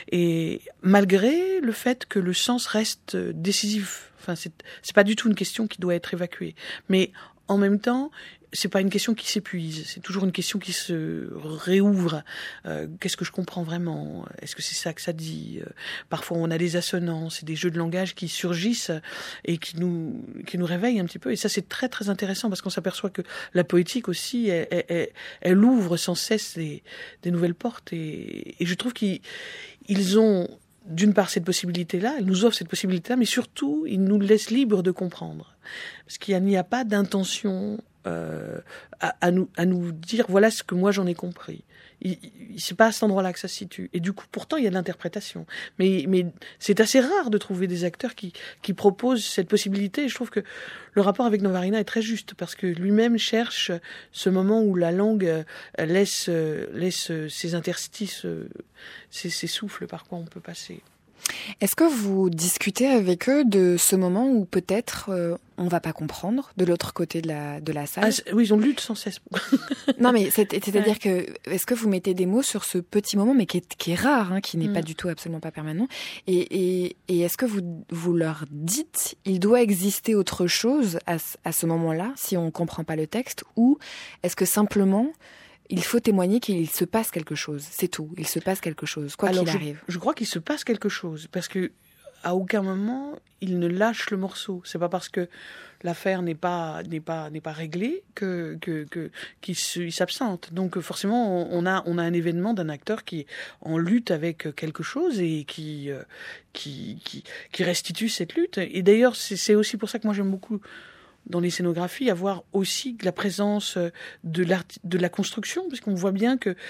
Et malgré le fait que le sens reste décisif, enfin, c'est, c'est pas du tout une question qui doit être évacuée. Mais en même temps, c'est pas une question qui s'épuise. C'est toujours une question qui se réouvre. Euh, qu'est-ce que je comprends vraiment ? Est-ce que c'est ça que ça dit ? euh, Parfois, on a des assonances et des jeux de langage qui surgissent et qui nous qui nous réveillent un petit peu. Et ça, c'est très très intéressant parce qu'on s'aperçoit que la poétique aussi, elle, elle, elle, elle ouvre sans cesse des, des nouvelles portes. Et, et je trouve qu'ils ils ont d'une part cette possibilité-là, ils nous offrent cette possibilité-là, mais surtout, ils nous laissent libres de comprendre. Parce qu'il n'y a, a pas d'intention euh, à, à, nous, à nous dire voilà ce que moi j'en ai compris. Il, il, c'est pas à cet endroit-là que ça se situe. Et du coup, pourtant, il y a de l'interprétation. Mais, mais c'est assez rare de trouver des acteurs qui, qui proposent cette possibilité. Et je trouve que le rapport avec Novarina est très juste parce que lui-même cherche ce moment où la langue laisse, laisse ses interstices, ses, ses souffles par quoi on peut passer. Est-ce que vous discutez avec eux de ce moment où peut-être euh, on va pas comprendre de l'autre côté de la de la salle ? Ah, oui, ils ont lutte sans cesse. Non, mais c'est, c'est-à-dire que est-ce que vous mettez des mots sur ce petit moment, mais qui est, qui est rare, hein, qui n'est mmh. pas du tout, absolument pas permanent, et, et, et est-ce que vous vous leur dites il doit exister autre chose à, à ce moment-là si on comprend pas le texte, ou est-ce que simplement il faut témoigner qu'il se passe quelque chose, c'est tout. Il se passe quelque chose, quoi Alors, qu'il je, arrive. Je crois qu'il se passe quelque chose, parce que à aucun moment il ne lâche le morceau. C'est pas parce que l'affaire n'est pas n'est pas n'est pas réglée que que que qu'il se, il s'absente. Donc forcément on a on a un événement d'un acteur qui est en lutte avec quelque chose et qui euh, qui qui qui restitue cette lutte. Et d'ailleurs c'est c'est aussi pour ça que moi j'aime beaucoup dans les scénographies, avoir aussi la présence de, l'art, de la construction, parce qu'on voit bien que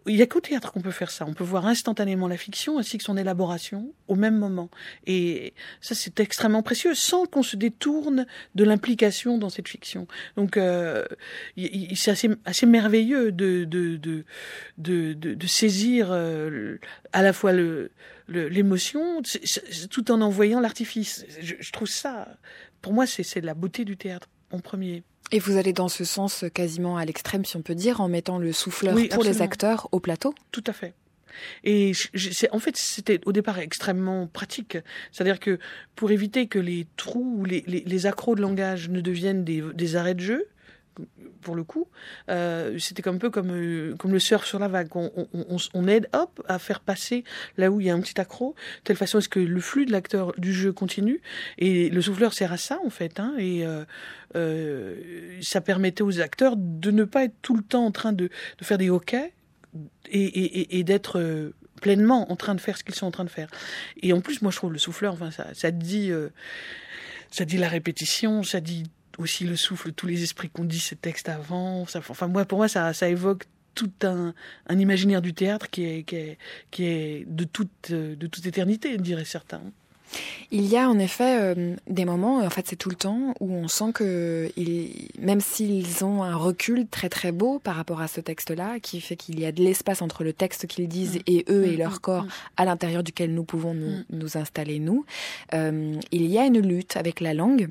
il y a qu'au théâtre qu'on peut faire ça. On peut voir instantanément la fiction ainsi que son élaboration au même moment. Et ça, c'est extrêmement précieux, sans qu'on se détourne de l'implication dans cette fiction. Donc, euh, y, y, c'est assez, assez merveilleux de, de, de, de, de, de saisir euh, à la fois le, le, l'émotion, c'est, c'est, tout en envoyant l'artifice. Je, je trouve ça, pour moi, c'est, c'est la beauté du théâtre en premier. Et vous allez dans ce sens quasiment à l'extrême, si on peut dire, en mettant le souffleur oui, pour absolument. les acteurs au plateau? Tout à fait. Et je, je, c'est, en fait, c'était au départ extrêmement pratique. C'est-à-dire que pour éviter que les trous ou les, les, les accros de langage ne deviennent des, des arrêts de jeu, pour le coup, euh, c'était un peu comme, euh, comme le surf sur la vague. On, on, on, on aide, hop, à faire passer là où il y a un petit accro, de telle façon à ce que le flux de l'acteur du jeu continue. Et le souffleur sert à ça, en fait. Hein, et euh, euh, ça permettait aux acteurs de ne pas être tout le temps en train de, de faire des hoquets et, et, et d'être euh, pleinement en train de faire ce qu'ils sont en train de faire. Et en plus, moi, je trouve le souffleur, enfin, ça, ça dit, euh, ça dit la répétition, ça dit aussi le souffle, tous les esprits qu'on dit ces textes avant. Ça, enfin, moi, pour moi, ça, ça évoque tout un, un imaginaire du théâtre qui est, qui est, qui est de toute, de toute éternité, diraient certains. Il y a en effet euh, des moments, en fait c'est tout le temps, où on sent que ils, même s'ils ont un recul très très beau par rapport à ce texte-là, qui fait qu'il y a de l'espace entre le texte qu'ils disent mmh. et eux mmh. et leur corps, mmh. à l'intérieur duquel nous pouvons nous, mmh. nous installer nous, euh, il y a une lutte avec la langue.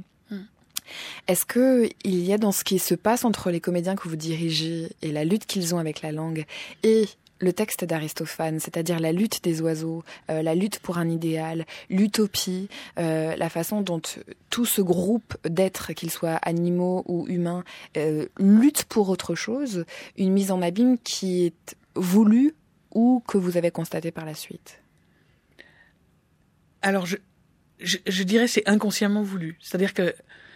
Est-ce que il y a dans ce qui se passe entre les comédiens que vous dirigez et la lutte qu'ils ont avec la langue et le texte d'Aristophane, c'est-à-dire la lutte des oiseaux, euh, la lutte pour un idéal, l'utopie, euh, la façon dont tout ce groupe d'êtres, qu'ils soient animaux ou humains, euh, lutte pour autre chose, une mise en abîme qui est voulue ou que vous avez constatée par la suite? Alors, je, je, je dirais c'est inconsciemment voulu. C'est-à-dire que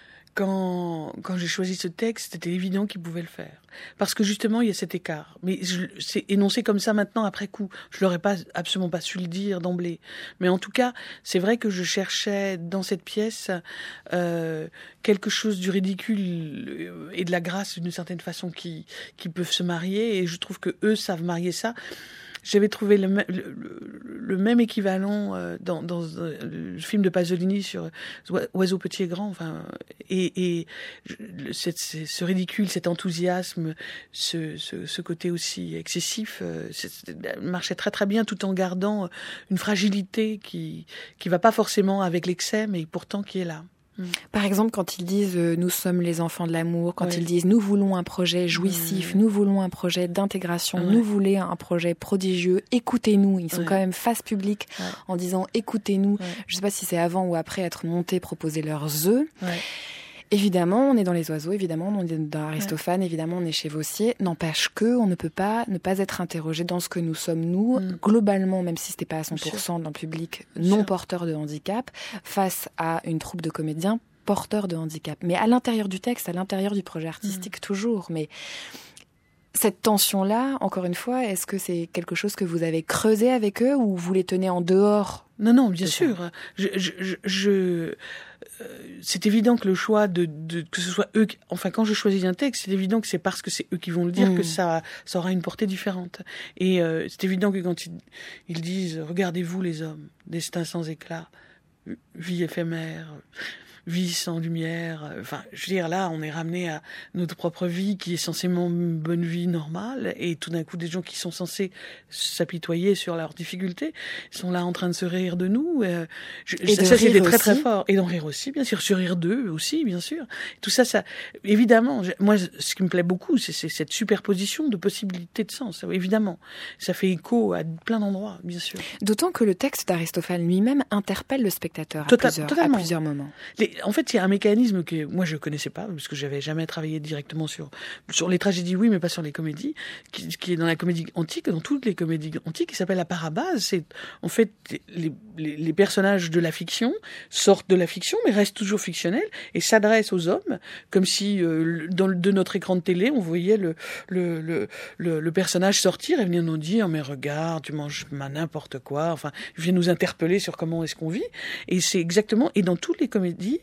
Quand, quand j'ai choisi ce texte, c'était évident qu'il pouvait le faire. Parce que justement, il y a cet écart. Mais je, c'est énoncé comme ça maintenant, après coup. Je l'aurais pas, absolument pas su le dire d'emblée. Mais en tout cas, c'est vrai que je cherchais dans cette pièce euh, quelque chose du ridicule et de la grâce d'une certaine façon qui, qui peuvent se marier. Et je trouve que eux savent marier ça. J'avais trouvé le, le, le même équivalent euh, dans, dans euh, le film de Pasolini sur Oiseau petit et grand. Enfin, et, et cette, ce ridicule, cet enthousiasme, ce, ce, ce côté aussi excessif, euh, marchait très très bien, tout en gardant une fragilité qui qui va pas forcément avec l'excès, mais pourtant qui est là. Par exemple, quand ils disent euh, « nous sommes les enfants de l'amour », quand ouais. ils disent « nous voulons un projet jouissif, ouais. nous voulons un projet d'intégration, ouais. nous voulons un projet prodigieux, écoutez-nous », ils sont ouais. quand même face publique ouais. en disant « écoutez-nous ouais. ». Je ne sais pas si c'est avant ou après être montés proposer leurs œufs. Ouais. Évidemment, on est dans les oiseaux, évidemment, on est dans Aristophane, ouais. évidemment, on est chez Vossier. N'empêche que on ne peut pas ne pas être interrogé dans ce que nous sommes, nous, mm. globalement, même si c'était pas à cent pour cent d'un public non porteur de handicap, face à une troupe de comédiens porteurs de handicap. Mais à l'intérieur du texte, à l'intérieur du projet artistique, mm. toujours. Mais cette tension-là, encore une fois, est-ce que c'est quelque chose que vous avez creusé avec eux ou vous les tenez en dehors? Non, non, bien sûr. Je, je, je, je euh, c'est évident que le choix de, de que ce soit eux, qui, enfin, quand je choisis un texte, c'est évident que c'est parce que c'est eux qui vont le dire mmh. que ça, ça aura une portée différente. Et euh, c'est évident que quand ils, ils disent « Regardez-vous les hommes, destin sans éclat, vie éphémère », vie sans lumière, enfin, je veux dire, là, on est ramené à notre propre vie qui est censément une bonne vie normale, et tout d'un coup, des gens qui sont censés s'apitoyer sur leurs difficultés sont là en train de se rire de nous. Euh, je, et ça, de ça rire c'était très aussi. très fort. Et d'en rire aussi, bien sûr, se rire d'eux aussi, bien sûr. Tout ça, ça, évidemment, je, moi, ce qui me plaît beaucoup, c'est, c'est cette superposition de possibilités de sens, évidemment. Ça fait écho à plein d'endroits, bien sûr. D'autant que le texte d'Aristophane lui-même interpelle le spectateur à, Total, plusieurs, à plusieurs moments. Les, En fait, il y a un mécanisme que moi je connaissais pas, parce que j'avais jamais travaillé directement sur sur les tragédies, oui, mais pas sur les comédies, qui, qui est dans la comédie antique, dans toutes les comédies antiques, qui s'appelle la parabase. C'est en fait les, les, les personnages de la fiction sortent de la fiction, mais restent toujours fictionnels et s'adressent aux hommes, comme si euh, dans de notre écran de télé, on voyait le le le le, le personnage sortir et venir nous dire mais regarde, tu manges n'importe quoi, enfin, il vient nous interpeller sur comment est-ce qu'on vit. Et c'est exactement, et dans toutes les comédies,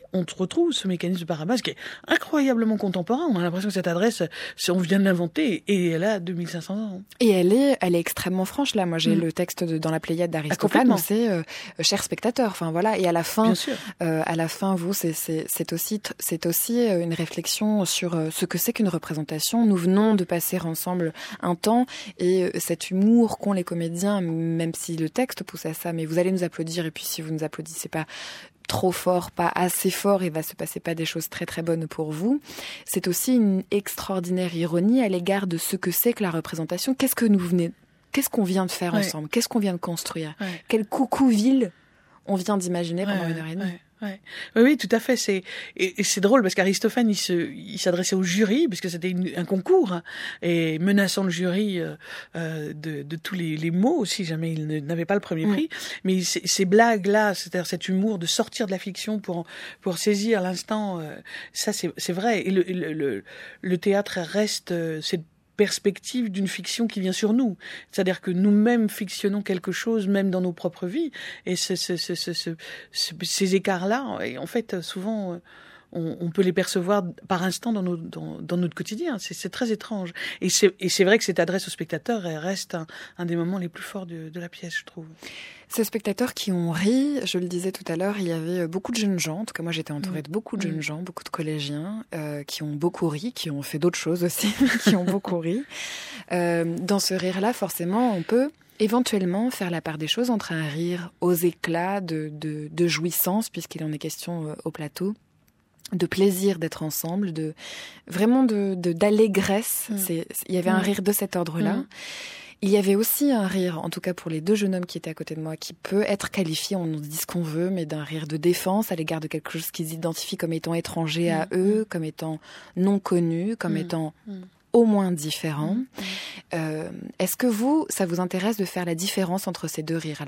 on retrouve ce mécanisme de parabase qui est incroyablement contemporain. On a l'impression que cette adresse, c'est, on vient de l'inventer et elle a deux mille cinq cents ans. Et elle est, elle est extrêmement franche. Là, moi, j'ai mmh. le texte de, dans la Pléiade d'Aristophane où c'est euh, cher spectateur. Enfin voilà. Et à la fin, euh, à la fin, vous, c'est, c'est, c'est aussi, c'est aussi une réflexion sur euh, ce que c'est qu'une représentation. Nous venons de passer ensemble un temps et euh, cet humour qu'ont les comédiens, même si le texte pousse à ça, mais vous allez nous applaudir et puis si vous nous applaudissez pas trop fort, pas assez fort, il va se passer pas des choses très très bonnes pour vous. C'est aussi une extraordinaire ironie à l'égard de ce que c'est que la représentation. Qu'est-ce que nous venez, qu'est-ce qu'on vient de faire ouais. ensemble? Qu'est-ce qu'on vient de construire? ouais. Quel coucou-ville on vient d'imaginer pendant ouais, une heure et demie? Ouais. Ouais. Oui, oui, tout à fait. C'est et, et c'est drôle parce qu'Aristophane, il se, il s'adressait au jury puisque c'était une, un concours hein, et menaçant le jury euh, euh, de, de tous les, les mots si jamais il ne, n'avait pas le premier prix. Mmh. Mais ces, ces blagues-là, c'est-à-dire cet humour de sortir de la fiction pour pour saisir l'instant, euh, ça c'est c'est vrai. Et le le le, le théâtre reste euh, cette perspective d'une fiction qui vient sur nous. C'est-à-dire que nous-mêmes fictionnons quelque chose, même dans nos propres vies. Et ce, ce, ce, ce, ce, ces écarts-là, et en fait, souvent, on, on peut les percevoir par instant dans, nos, dans, dans notre quotidien. C'est, c'est très étrange. Et c'est, et c'est vrai que cette adresse au spectateur, elle reste un, un des moments les plus forts de, de la pièce, je trouve. Ces spectateurs qui ont ri, je le disais tout à l'heure, il y avait beaucoup de jeunes gens, en tout cas moi j'étais entourée de beaucoup de jeunes gens, beaucoup de collégiens, euh, qui ont beaucoup ri, qui ont fait d'autres choses aussi, qui ont beaucoup ri. Euh, dans ce rire-là, forcément, on peut éventuellement faire la part des choses entre un rire aux éclats de, de, de jouissance, puisqu'il en est question euh, au plateau, de plaisir d'être ensemble, de vraiment de, de d'allégresse. Mmh. C'est, il y avait mmh. un rire de cet ordre-là. Mmh. Il y avait aussi un rire, en tout cas pour les deux jeunes hommes qui étaient à côté de moi, qui peut être qualifié, on nous dit ce qu'on veut, mais d'un rire de défense à l'égard de quelque chose qu'ils identifient comme étant étranger à mmh. eux, comme étant non connu, comme mmh. étant mmh. au moins différent. Mmh. Euh, est-ce que vous, ça vous intéresse de faire la différence entre ces deux rires-là ?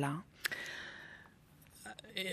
euh...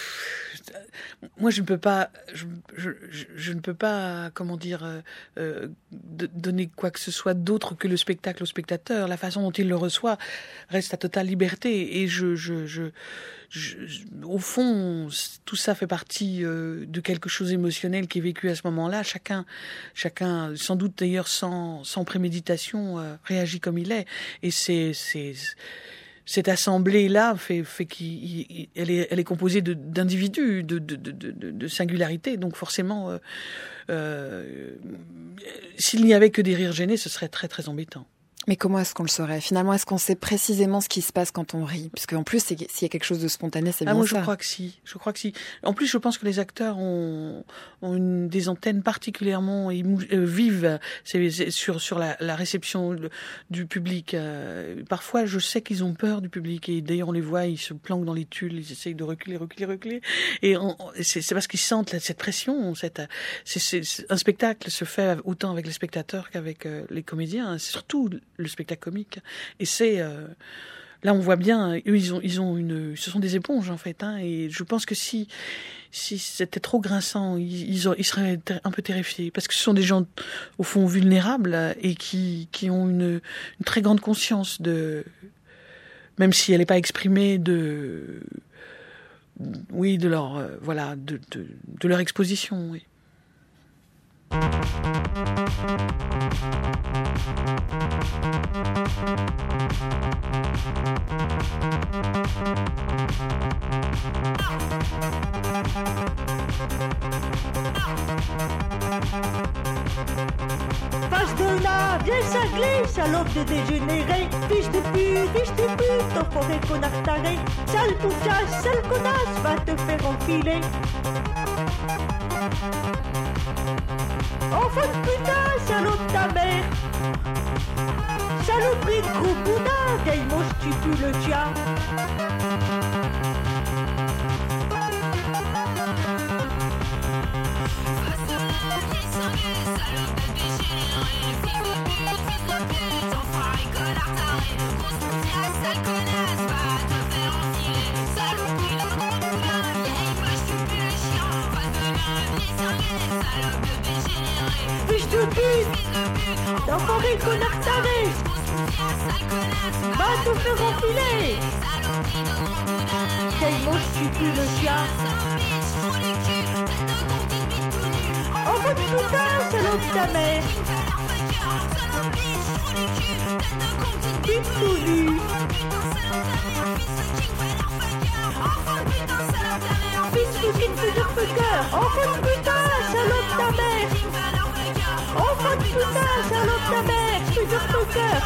Moi, je ne peux pas, je, je, je, je ne peux pas, comment dire, euh, euh, donner quoi que ce soit d'autre que le spectacle au spectateur. La façon dont il le reçoit reste à totale liberté. Et je, je, je, je, je au fond, tout ça fait partie euh, de quelque chose d'émotionnel qui est vécu à ce moment-là. Chacun, chacun, sans doute d'ailleurs sans, sans préméditation, euh, réagit comme il est. Et c'est, c'est cette assemblée-là fait, fait qu'elle est, elle est composée de, d'individus, de, de, de, de, de singularités. Donc forcément, euh, euh, s'il n'y avait que des rires gênés, ce serait très très embêtant. Mais comment est-ce qu'on le saurait ? Finalement, est-ce qu'on sait précisément ce qui se passe quand on rit ? Parce qu'en plus, s'il y a quelque chose de spontané, c'est bien ah, moi, ça. Je crois que si. Je crois que si. En plus, je pense que les acteurs ont, ont une, des antennes particulièrement émou- euh, vives c'est, c'est sur, sur la, la réception le, du public. Euh, parfois, je sais qu'ils ont peur du public. Et d'ailleurs, on les voit, ils se planquent dans les tulles, ils essayent de reculer, reculer, reculer. Et on, c'est, c'est parce qu'ils sentent la, cette pression. Cette, c'est, c'est, c'est, un spectacle se fait autant avec les spectateurs qu'avec euh, les comédiens. C'est surtout le spectacle comique. Et c'est euh, là on voit bien, eux ils ont ils ont une, ce sont des éponges en fait. Hein, et je pense que si si c'était trop grinçant, ils ils, ils seraient ter- un peu terrifiés parce que ce sont des gens au fond vulnérables et qui qui ont une une très grande conscience de, même si elle n'est pas exprimée, de oui de leur euh, voilà de, de de leur exposition. Oui. Passe de là, viens cinglé, salope de dégénéré, fils de pute, fils de pute, enfoiré connard taré, sale poufiasse, sale connasse, va te faire enfiler. Enfant de putain, salope de ta mère. Saloperie de gros boudin, vieille mouche, tu pues le tien. Fiche de pute, d'enfoiré connard taré, va te faire enfiler. Quelle moche tu pues le chien. putain, salope ta mère. Vite tout vu. Fils de pute, futur fucker. Enfant de putain, salope ta mère. Enfant de putain, salope ta mère. Futur fucker.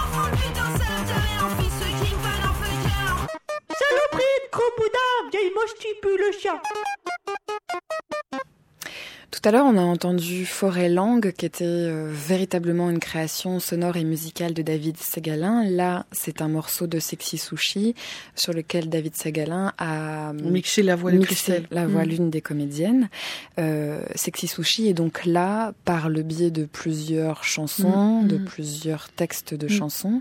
Saloperie de gros boudin, vieille moche qui pue le chien. Tout à l'heure, on a entendu Forêt Langue, qui était euh, véritablement une création sonore et musicale de David Ségalin. Là, c'est un morceau de Sexy Sushi, sur lequel David Ségalin a mixé la voix de mixé Christelle. la voix Mmh. l'une des comédiennes. Euh, Sexy Sushi est donc là par le biais de plusieurs chansons, Mmh. de plusieurs textes de Mmh. chansons,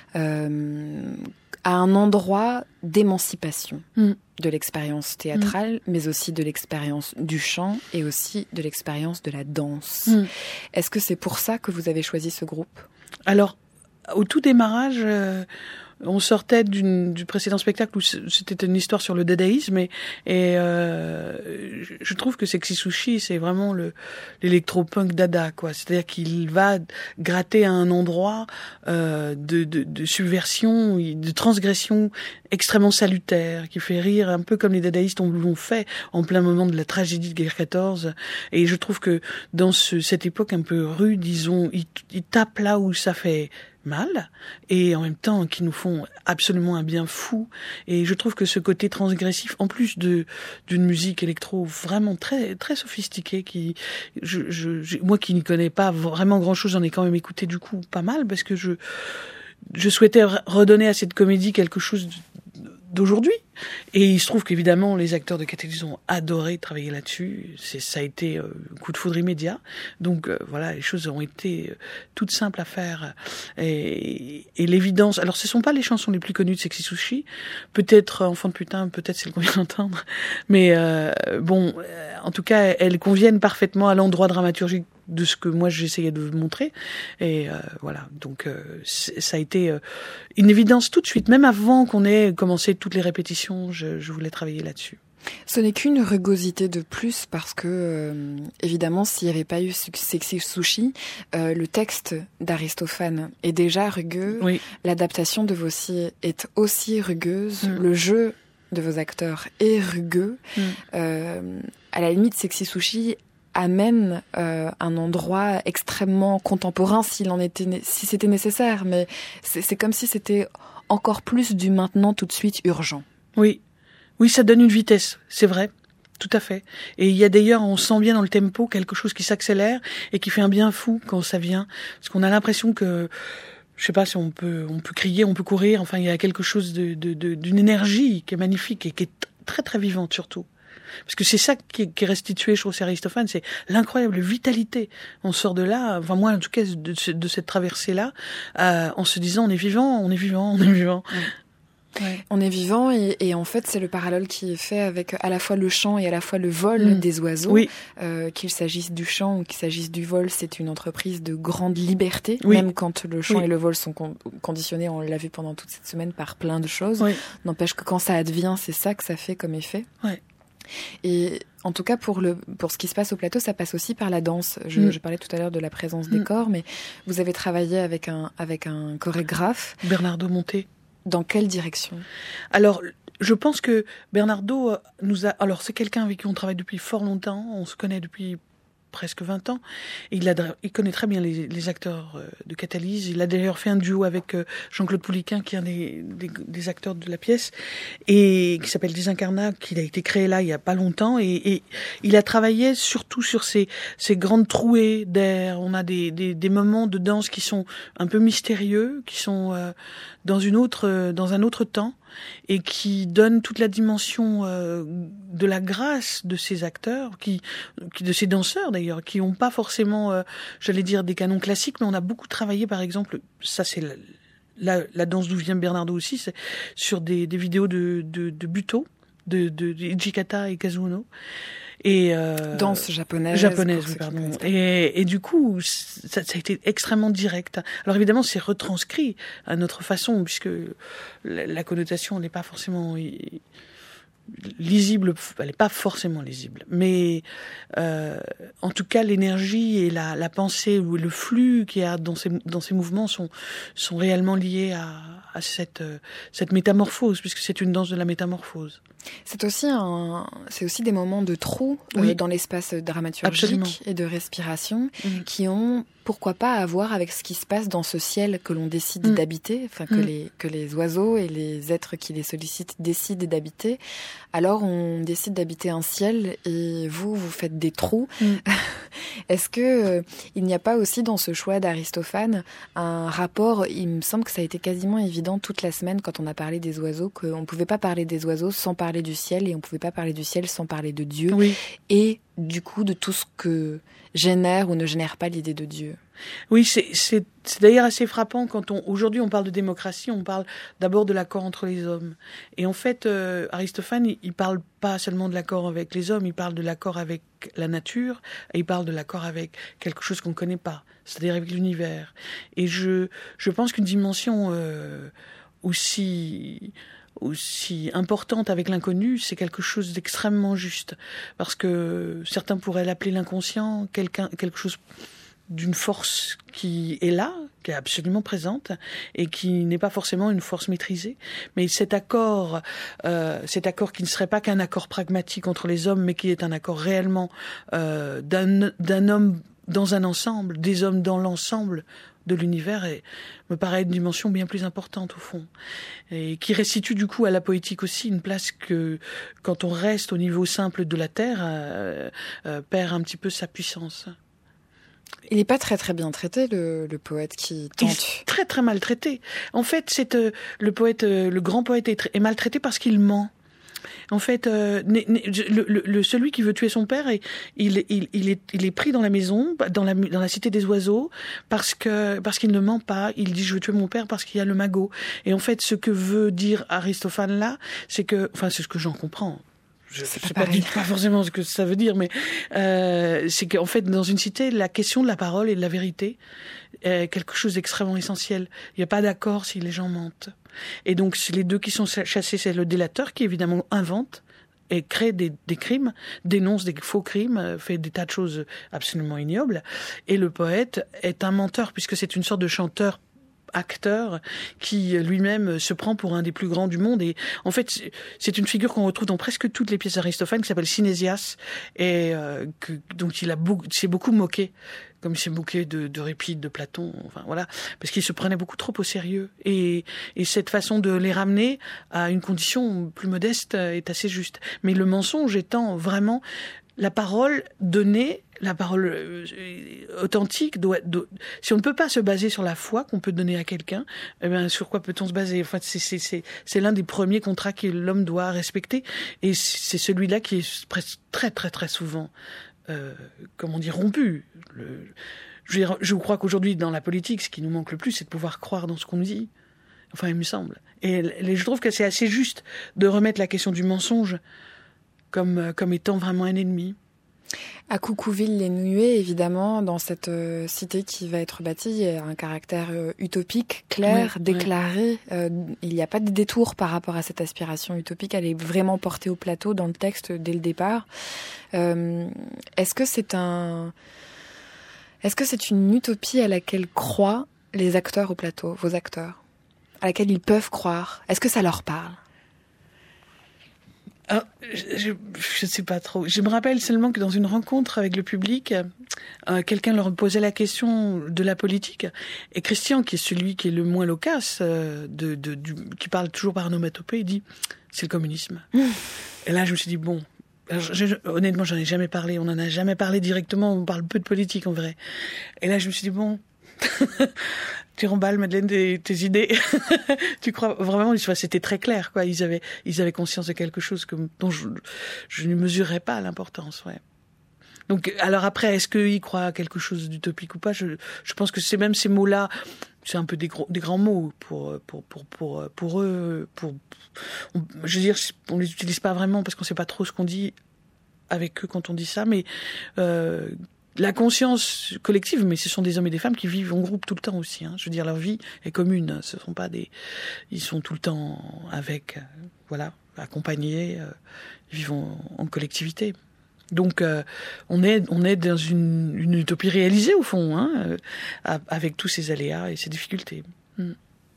euh, à un endroit d'émancipation. Mmh. De l'expérience théâtrale, mmh. mais aussi de l'expérience du chant et aussi de l'expérience de la danse. Mmh. Est-ce que c'est pour ça que vous avez choisi ce groupe ? Alors, au tout démarrage, euh, on sortait d'une, du précédent spectacle où c'était une histoire sur le dadaïsme et, et euh, je trouve que Sexy Sushi, c'est vraiment le, l'électropunk dada, quoi. C'est-à-dire qu'il va gratter à un endroit euh, de, de, de subversion, de transgression extrêmement salutaire, qui fait rire, un peu comme les dadaïstes l'ont fait en plein moment de la tragédie de guerre quatorze. Et je trouve que dans ce, cette époque un peu rude, disons, ils, ils tapent là où ça fait mal, et en même temps qui nous font absolument un bien fou. Et je trouve que ce côté transgressif, en plus de d'une musique électro vraiment très très sophistiquée, qui je, je, je moi qui n'y connais pas vraiment grand chose, j'en ai quand même écouté du coup pas mal, parce que je je souhaitais redonner à cette comédie quelque chose d'aujourd'hui. Et il se trouve qu'évidemment, les acteurs de Catalyse ont adoré travailler là-dessus. C'est, ça a été euh, un coup de foudre immédiat. Donc euh, voilà, les choses ont été euh, toutes simples à faire. Et, et l'évidence... Alors, ce sont pas les chansons les plus connues de Sexy Sushi. Peut-être euh, Enfant de putain, peut-être celle qu'on vient d'entendre. Mais euh, bon, euh, en tout cas, elles conviennent parfaitement à l'endroit dramaturgique de ce que moi j'essayais de montrer. Et euh, voilà, donc euh, ça a été euh, une évidence tout de suite, même avant qu'on ait commencé toutes les répétitions, je, je voulais travailler là-dessus. Ce n'est qu'une rugosité de plus parce que, euh, évidemment, s'il n'y avait pas eu Sexy Sushi, euh, le texte d'Aristophane est déjà rugueux, oui. L'adaptation de Vossier est aussi rugueuse, mmh. Le jeu de vos acteurs est rugueux. Mmh. Euh, à la limite, Sexy Sushi amène euh, un endroit extrêmement contemporain s'il en était, si c'était nécessaire, mais c'est, c'est comme si c'était encore plus du maintenant tout de suite urgent. Oui, oui, ça donne une vitesse, c'est vrai, tout à fait. Et il y a d'ailleurs, on sent bien dans le tempo quelque chose qui s'accélère et qui fait un bien fou quand ça vient, parce qu'on a l'impression que, je sais pas si on peut, on peut crier, on peut courir, enfin il y a quelque chose de, de, de d'une énergie qui est magnifique et qui est très très vivante surtout. Parce que c'est ça qui est, qui est restitué, je trouve, chez Aristophane, c'est l'incroyable vitalité. On sort de là, enfin moi en tout cas, de, de cette traversée-là, euh, en se disant on est vivant, on est vivant, on est vivant. Ouais. Ouais. On est vivant et, et en fait c'est le parallèle qui est fait avec à la fois le chant et à la fois le vol mmh. des oiseaux. Oui. Euh, qu'il s'agisse du chant ou qu'il s'agisse du vol, c'est une entreprise de grande liberté, oui. même quand le chant oui. et le vol sont con- conditionnés, on l'a vu pendant toute cette semaine, par plein de choses. Oui. N'empêche que quand ça advient, c'est ça que ça fait comme effet. Ouais. Et en tout cas pour le pour ce qui se passe au plateau, ça passe aussi par la danse. Je, mmh. je parlais tout à l'heure de la présence des mmh. corps, mais vous avez travaillé avec un avec un chorégraphe, Bernardo Monté. Dans quelle direction ? Alors, je pense que Bernardo nous a... Alors, c'est quelqu'un avec qui on travaille depuis fort longtemps. On se connaît depuis presque vingt ans. Et il, a, il connaît très bien les, les acteurs de Catalyse. Il a d'ailleurs fait un duo avec Jean-Claude Pouliquin, qui est un des, des, des acteurs de la pièce, et qui s'appelle Désincarnat, qui a été créé là il y a pas longtemps. Et, et il a travaillé surtout sur ces, ces grandes trouées d'air. On a des, des, des moments de danse qui sont un peu mystérieux, qui sont euh, dans une autre, dans un autre temps, et qui donne toute la dimension euh, de la grâce de ces acteurs, qui, qui de ces danseurs d'ailleurs, qui n'ont pas forcément, euh, j'allais dire, des canons classiques, mais on a beaucoup travaillé, par exemple, ça c'est la, la, la danse d'où vient Bernardo aussi, c'est sur des, des vidéos de, de, de Buto, de, de, de Ijikata et Kazuono. Et euh, danse japonaise. Japonaise, oui, pardon. Et, et du coup, ça, ça a été extrêmement direct. Alors évidemment, c'est retranscrit à notre façon, puisque la, la connotation n'est pas forcément lisible, elle n'est pas forcément lisible, mais euh, en tout cas l'énergie et la, la pensée ou le flux qu'il y a dans ces, dans ces mouvements sont, sont réellement liés à, à cette, cette métamorphose, puisque c'est une danse de la métamorphose. C'est aussi, un, c'est aussi des moments de trou oui. euh, dans l'espace dramaturgique Absolument. Et de respiration mmh. qui ont, pourquoi pas, à voir avec ce qui se passe dans ce ciel que l'on décide mmh. d'habiter, enfin que, mmh. les, que les oiseaux et les êtres qui les sollicitent décident d'habiter. Alors on décide d'habiter un ciel et vous, vous faites des trous. Mmh. Est-ce que euh, il n'y a pas aussi dans ce choix d'Aristophane un rapport, il me semble que ça a été quasiment évident toute la semaine quand on a parlé des oiseaux, qu'on ne pouvait pas parler des oiseaux sans parler du ciel et on ne pouvait pas parler du ciel sans parler de Dieu oui. et du coup de tout ce que génère ou ne génère pas l'idée de Dieu. Oui, c'est, c'est, c'est d'ailleurs assez frappant quand on, aujourd'hui on parle de démocratie, on parle d'abord de l'accord entre les hommes. Et en fait, euh, Aristophane, il, il parle pas seulement de l'accord avec les hommes, il parle de l'accord avec la nature, et il parle de l'accord avec quelque chose qu'on ne connaît pas, c'est-à-dire avec l'univers. Et je, je pense qu'une dimension euh, aussi... aussi importante avec l'inconnu, c'est quelque chose d'extrêmement juste. Parce que certains pourraient l'appeler l'inconscient, quelqu'un, quelque chose d'une force qui est là, qui est absolument présente, et qui n'est pas forcément une force maîtrisée. Mais cet accord, euh, cet accord qui ne serait pas qu'un accord pragmatique entre les hommes, mais qui est un accord réellement euh, d'un, d'un homme dans un ensemble, des hommes dans l'ensemble de l'univers, et me paraît une dimension bien plus importante au fond, et qui restitue du coup à la poétique aussi une place que, quand on reste au niveau simple de la terre, euh, euh, perd un petit peu sa puissance. Il n'est pas très très bien traité, le, le poète qui tente. Il est très très mal traité. En fait, c'est euh, le poète, euh, le grand poète est, est mal traité parce qu'il ment. En fait, euh, le, le, le, celui qui veut tuer son père, il, il, il, il, est, il est pris dans la maison, dans la, dans la cité des oiseaux, parce que parce qu'il ne ment pas. Il dit je veux tuer mon père parce qu'il y a le magot. Et en fait, ce que veut dire Aristophane là, c'est que, enfin, c'est ce que j'en comprends. Je ne sais pas, pas forcément ce que ça veut dire, mais euh, c'est qu'en fait, dans une cité, la question de la parole et de la vérité est quelque chose d'extrêmement essentiel. Il n'y a pas d'accord si les gens mentent. Et donc, les deux qui sont chassés, c'est le délateur qui, évidemment, invente et crée des, des crimes, dénonce des faux crimes, fait des tas de choses absolument ignobles. Et le poète est un menteur, puisque c'est une sorte de chanteur acteur qui lui-même se prend pour un des plus grands du monde. Et en fait, c'est une figure qu'on retrouve dans presque toutes les pièces d'Aristophane, qui s'appelle Synésias, et euh, que, donc il a beaucoup, s'est beaucoup moqué, comme il s'est moqué de, de Euripide, de Platon, enfin voilà, parce qu'il se prenait beaucoup trop au sérieux. Et, et cette façon de les ramener à une condition plus modeste est assez juste. Mais le mensonge étant vraiment la parole donnée, la parole euh, authentique, doit, doit, si on ne peut pas se baser sur la foi qu'on peut donner à quelqu'un, eh bien, sur quoi peut-on se baser? En fait, c'est, c'est, c'est, c'est l'un des premiers contrats que l'homme doit respecter, et c'est celui-là qui est presque très très très souvent, euh, comment dire, rompu. Le, je, veux dire, je crois qu'aujourd'hui, dans la politique, ce qui nous manque le plus, c'est de pouvoir croire dans ce qu'on nous dit. Enfin, il me semble. Et, et je trouve que c'est assez juste de remettre la question du mensonge comme, comme étant vraiment un ennemi. À Coucouville-les-Nuées, évidemment, dans cette euh, cité qui va être bâtie, il y a un caractère euh, utopique, clair, oui, déclaré. Oui. Euh, il n'y a pas de détour par rapport à cette aspiration utopique. Elle est vraiment portée au plateau dans le texte dès le départ. Euh, est-ce que c'est un, est-ce que c'est une utopie à laquelle croient les acteurs au plateau, vos acteurs, à laquelle ils peuvent croire? Est-ce que ça leur parle? Ah, je ne sais pas trop. Je me rappelle seulement que dans une rencontre avec le public, euh, quelqu'un leur posait la question de la politique. Et Christian, qui est celui qui est le moins loquace, euh, de, de, du, qui parle toujours par onomatopée, il dit « c'est le communisme ». Et là, je me suis dit « bon ». Alors, je, je, honnêtement, j'en ai jamais parlé. On n'en a jamais parlé directement. On parle peu de politique, en vrai. Et là, je me suis dit « bon ». Tu remballes, Madeleine, tes, tes idées. Tu crois vraiment, c'était très clair, quoi. Ils avaient, ils avaient conscience de quelque chose que, dont je, je ne mesurais pas l'importance, ouais. Donc, alors après, est-ce qu'ils croient à quelque chose d'utopique ou pas? Je, je pense que c'est même ces mots-là, c'est un peu des, gros, des grands mots pour, pour, pour, pour, pour eux. Pour, on, je veux dire, on les utilise pas vraiment parce qu'on sait pas trop ce qu'on dit avec eux quand on dit ça, mais, euh, la conscience collective, mais ce sont des hommes et des femmes qui vivent en groupe tout le temps aussi. Hein. Je veux dire, leur vie est commune. Ce sont pas des, ils sont tout le temps avec, euh, voilà, accompagnés, euh, vivons en collectivité. Donc, euh, on est on est dans une, une utopie réalisée au fond, hein, euh, avec tous ces aléas et ces difficultés. Mm.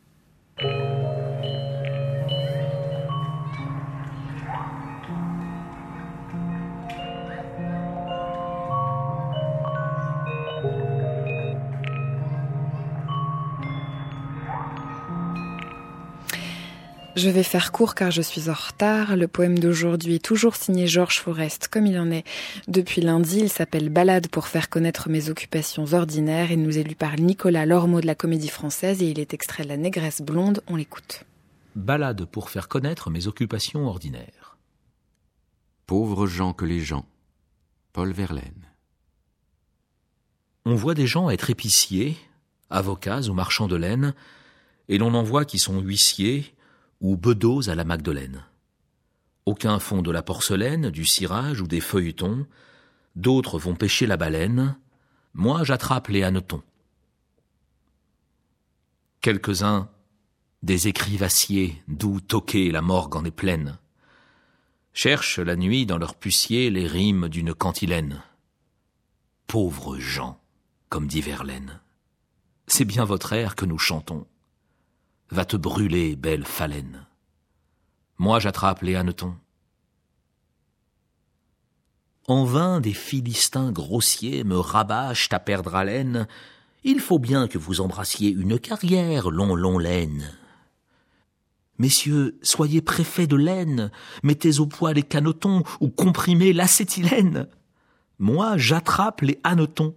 Je vais faire court car je suis en retard. Le poème d'aujourd'hui est toujours signé Georges Forest, comme il en est depuis lundi. Il s'appelle « Ballade pour faire connaître mes occupations ordinaires » et nous est lu par Nicolas Lormeau de la Comédie Française et il est extrait de La Négresse blonde. On l'écoute. Ballade pour faire connaître mes occupations ordinaires. Pauvres gens que les gens. Paul Verlaine. On voit des gens être épiciers, avocats ou marchands de laine, et l'on en voit qui sont huissiers, ou bedeaux à la Magdeleine. Aucuns font de la porcelaine, du cirage ou des feuilletons, d'autres vont pêcher la baleine, moi j'attrape les hannetons. Quelques-uns, des écrivassiers, d'où toquer la morgue en est pleine, cherchent la nuit dans leur pucier les rimes d'une cantilène. Pauvres gens, comme dit Verlaine, c'est bien votre air que nous chantons. Va te brûler, belle phalène. Moi j'attrape les hannetons. En vain des Philistins grossiers me rabâchent à perdre haleine. Il faut bien que vous embrassiez une carrière, long, long laine. Messieurs, soyez préfets de laine, mettez au poids les canotons ou comprimez l'acétylène. Moi j'attrape les hannetons.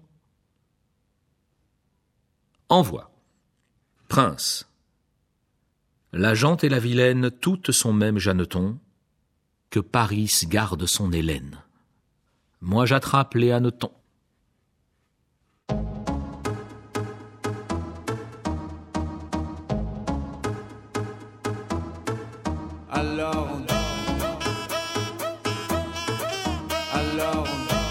Envoi. Prince. La gente et la vilaine, toutes sont même Jeanneton, que Paris garde son Hélène. Moi j'attrape les hannetons. Alors, alors,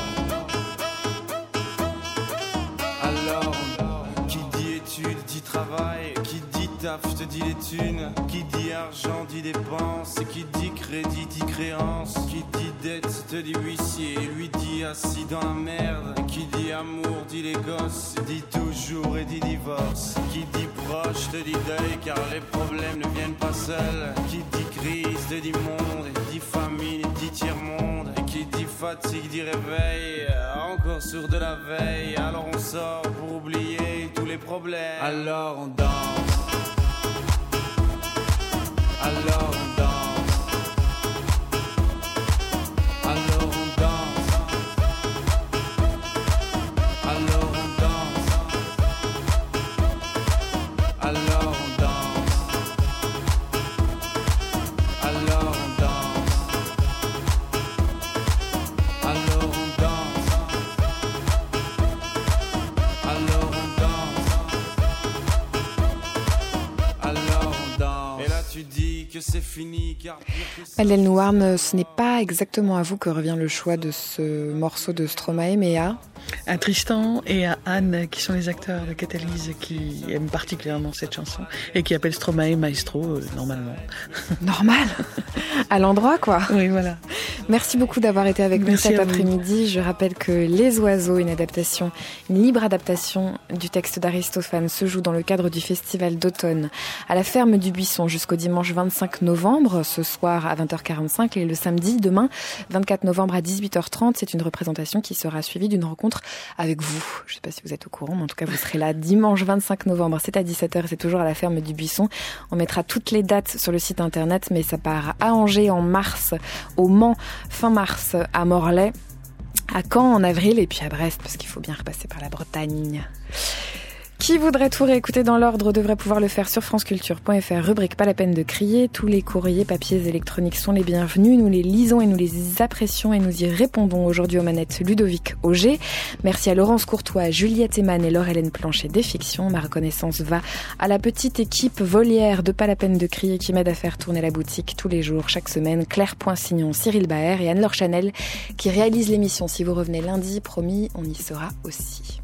alors, qui dit études dit travail, qui dit taf te dit les thunes, qui dit argent dit dépense, qui dit crédit dit créance, qui dit dette te dit huissier, lui dit assis dans la merde, qui dit amour dit les gosses, dit toujours et dit divorce, qui dit proche te dit deuil car les problèmes ne viennent pas seuls, qui dit crise te dit monde, dit famine dit tiers-monde, et qui dit fatigue dit réveil, encore sur de la veille, alors on sort pour oublier tous les problèmes, alors on danse. Alors on danse, alors on danse, alors on danse, alors on danse, alors on danse, alors on danse, alors on danse, alors on danse, et là tu dis que c'est fini car Madeleine Nouarme, ce n'est pas exactement à vous que revient le choix de ce morceau de Stromae, mais à... À Tristan et à Anne, qui sont les acteurs de Catalyse, qui aiment particulièrement cette chanson et qui appellent Stromae Maestro, euh, normalement. Normal. À l'endroit, quoi. Oui, voilà. Merci beaucoup d'avoir été avec Merci nous cet à vous. après-midi. Je rappelle que Les Oiseaux, une adaptation, une libre adaptation du texte d'Aristophane, se joue dans le cadre du festival d'automne à la Ferme du Buisson jusqu'au dimanche vingt-cinq novembre, ce soir à vingt heures quarante-cinq et le samedi, demain, vingt-quatre novembre à dix-huit heures trente. C'est une représentation qui sera suivie d'une rencontre avec vous. Je ne sais pas si vous êtes au courant, mais en tout cas, vous serez là dimanche vingt-cinq novembre, c'est à dix-sept heures, c'est toujours à la Ferme du Buisson. On mettra toutes les dates sur le site internet, mais ça part à Angers en mars, au Mans fin mars, à Morlaix, à Caen en avril, et puis à Brest, parce qu'il faut bien repasser par la Bretagne. Qui voudrait tout réécouter dans l'ordre devrait pouvoir le faire sur franceculture point f r, rubrique pas la peine de crier. Tous les courriers, papiers électroniques sont les bienvenus. Nous les lisons et nous les apprécions et nous y répondons. Aujourd'hui aux manettes Ludovic Auger. Merci à Laurence Courtois, Juliette Eman et Laure-Hélène Planchet des Fictions. Ma reconnaissance va à la petite équipe volière de Pas la peine de crier qui m'aide à faire tourner la boutique tous les jours, chaque semaine. Claire Poinsignon, Cyril Baer et Anne-Laure Chanel qui réalisent l'émission. Si vous revenez lundi, promis, on y sera aussi.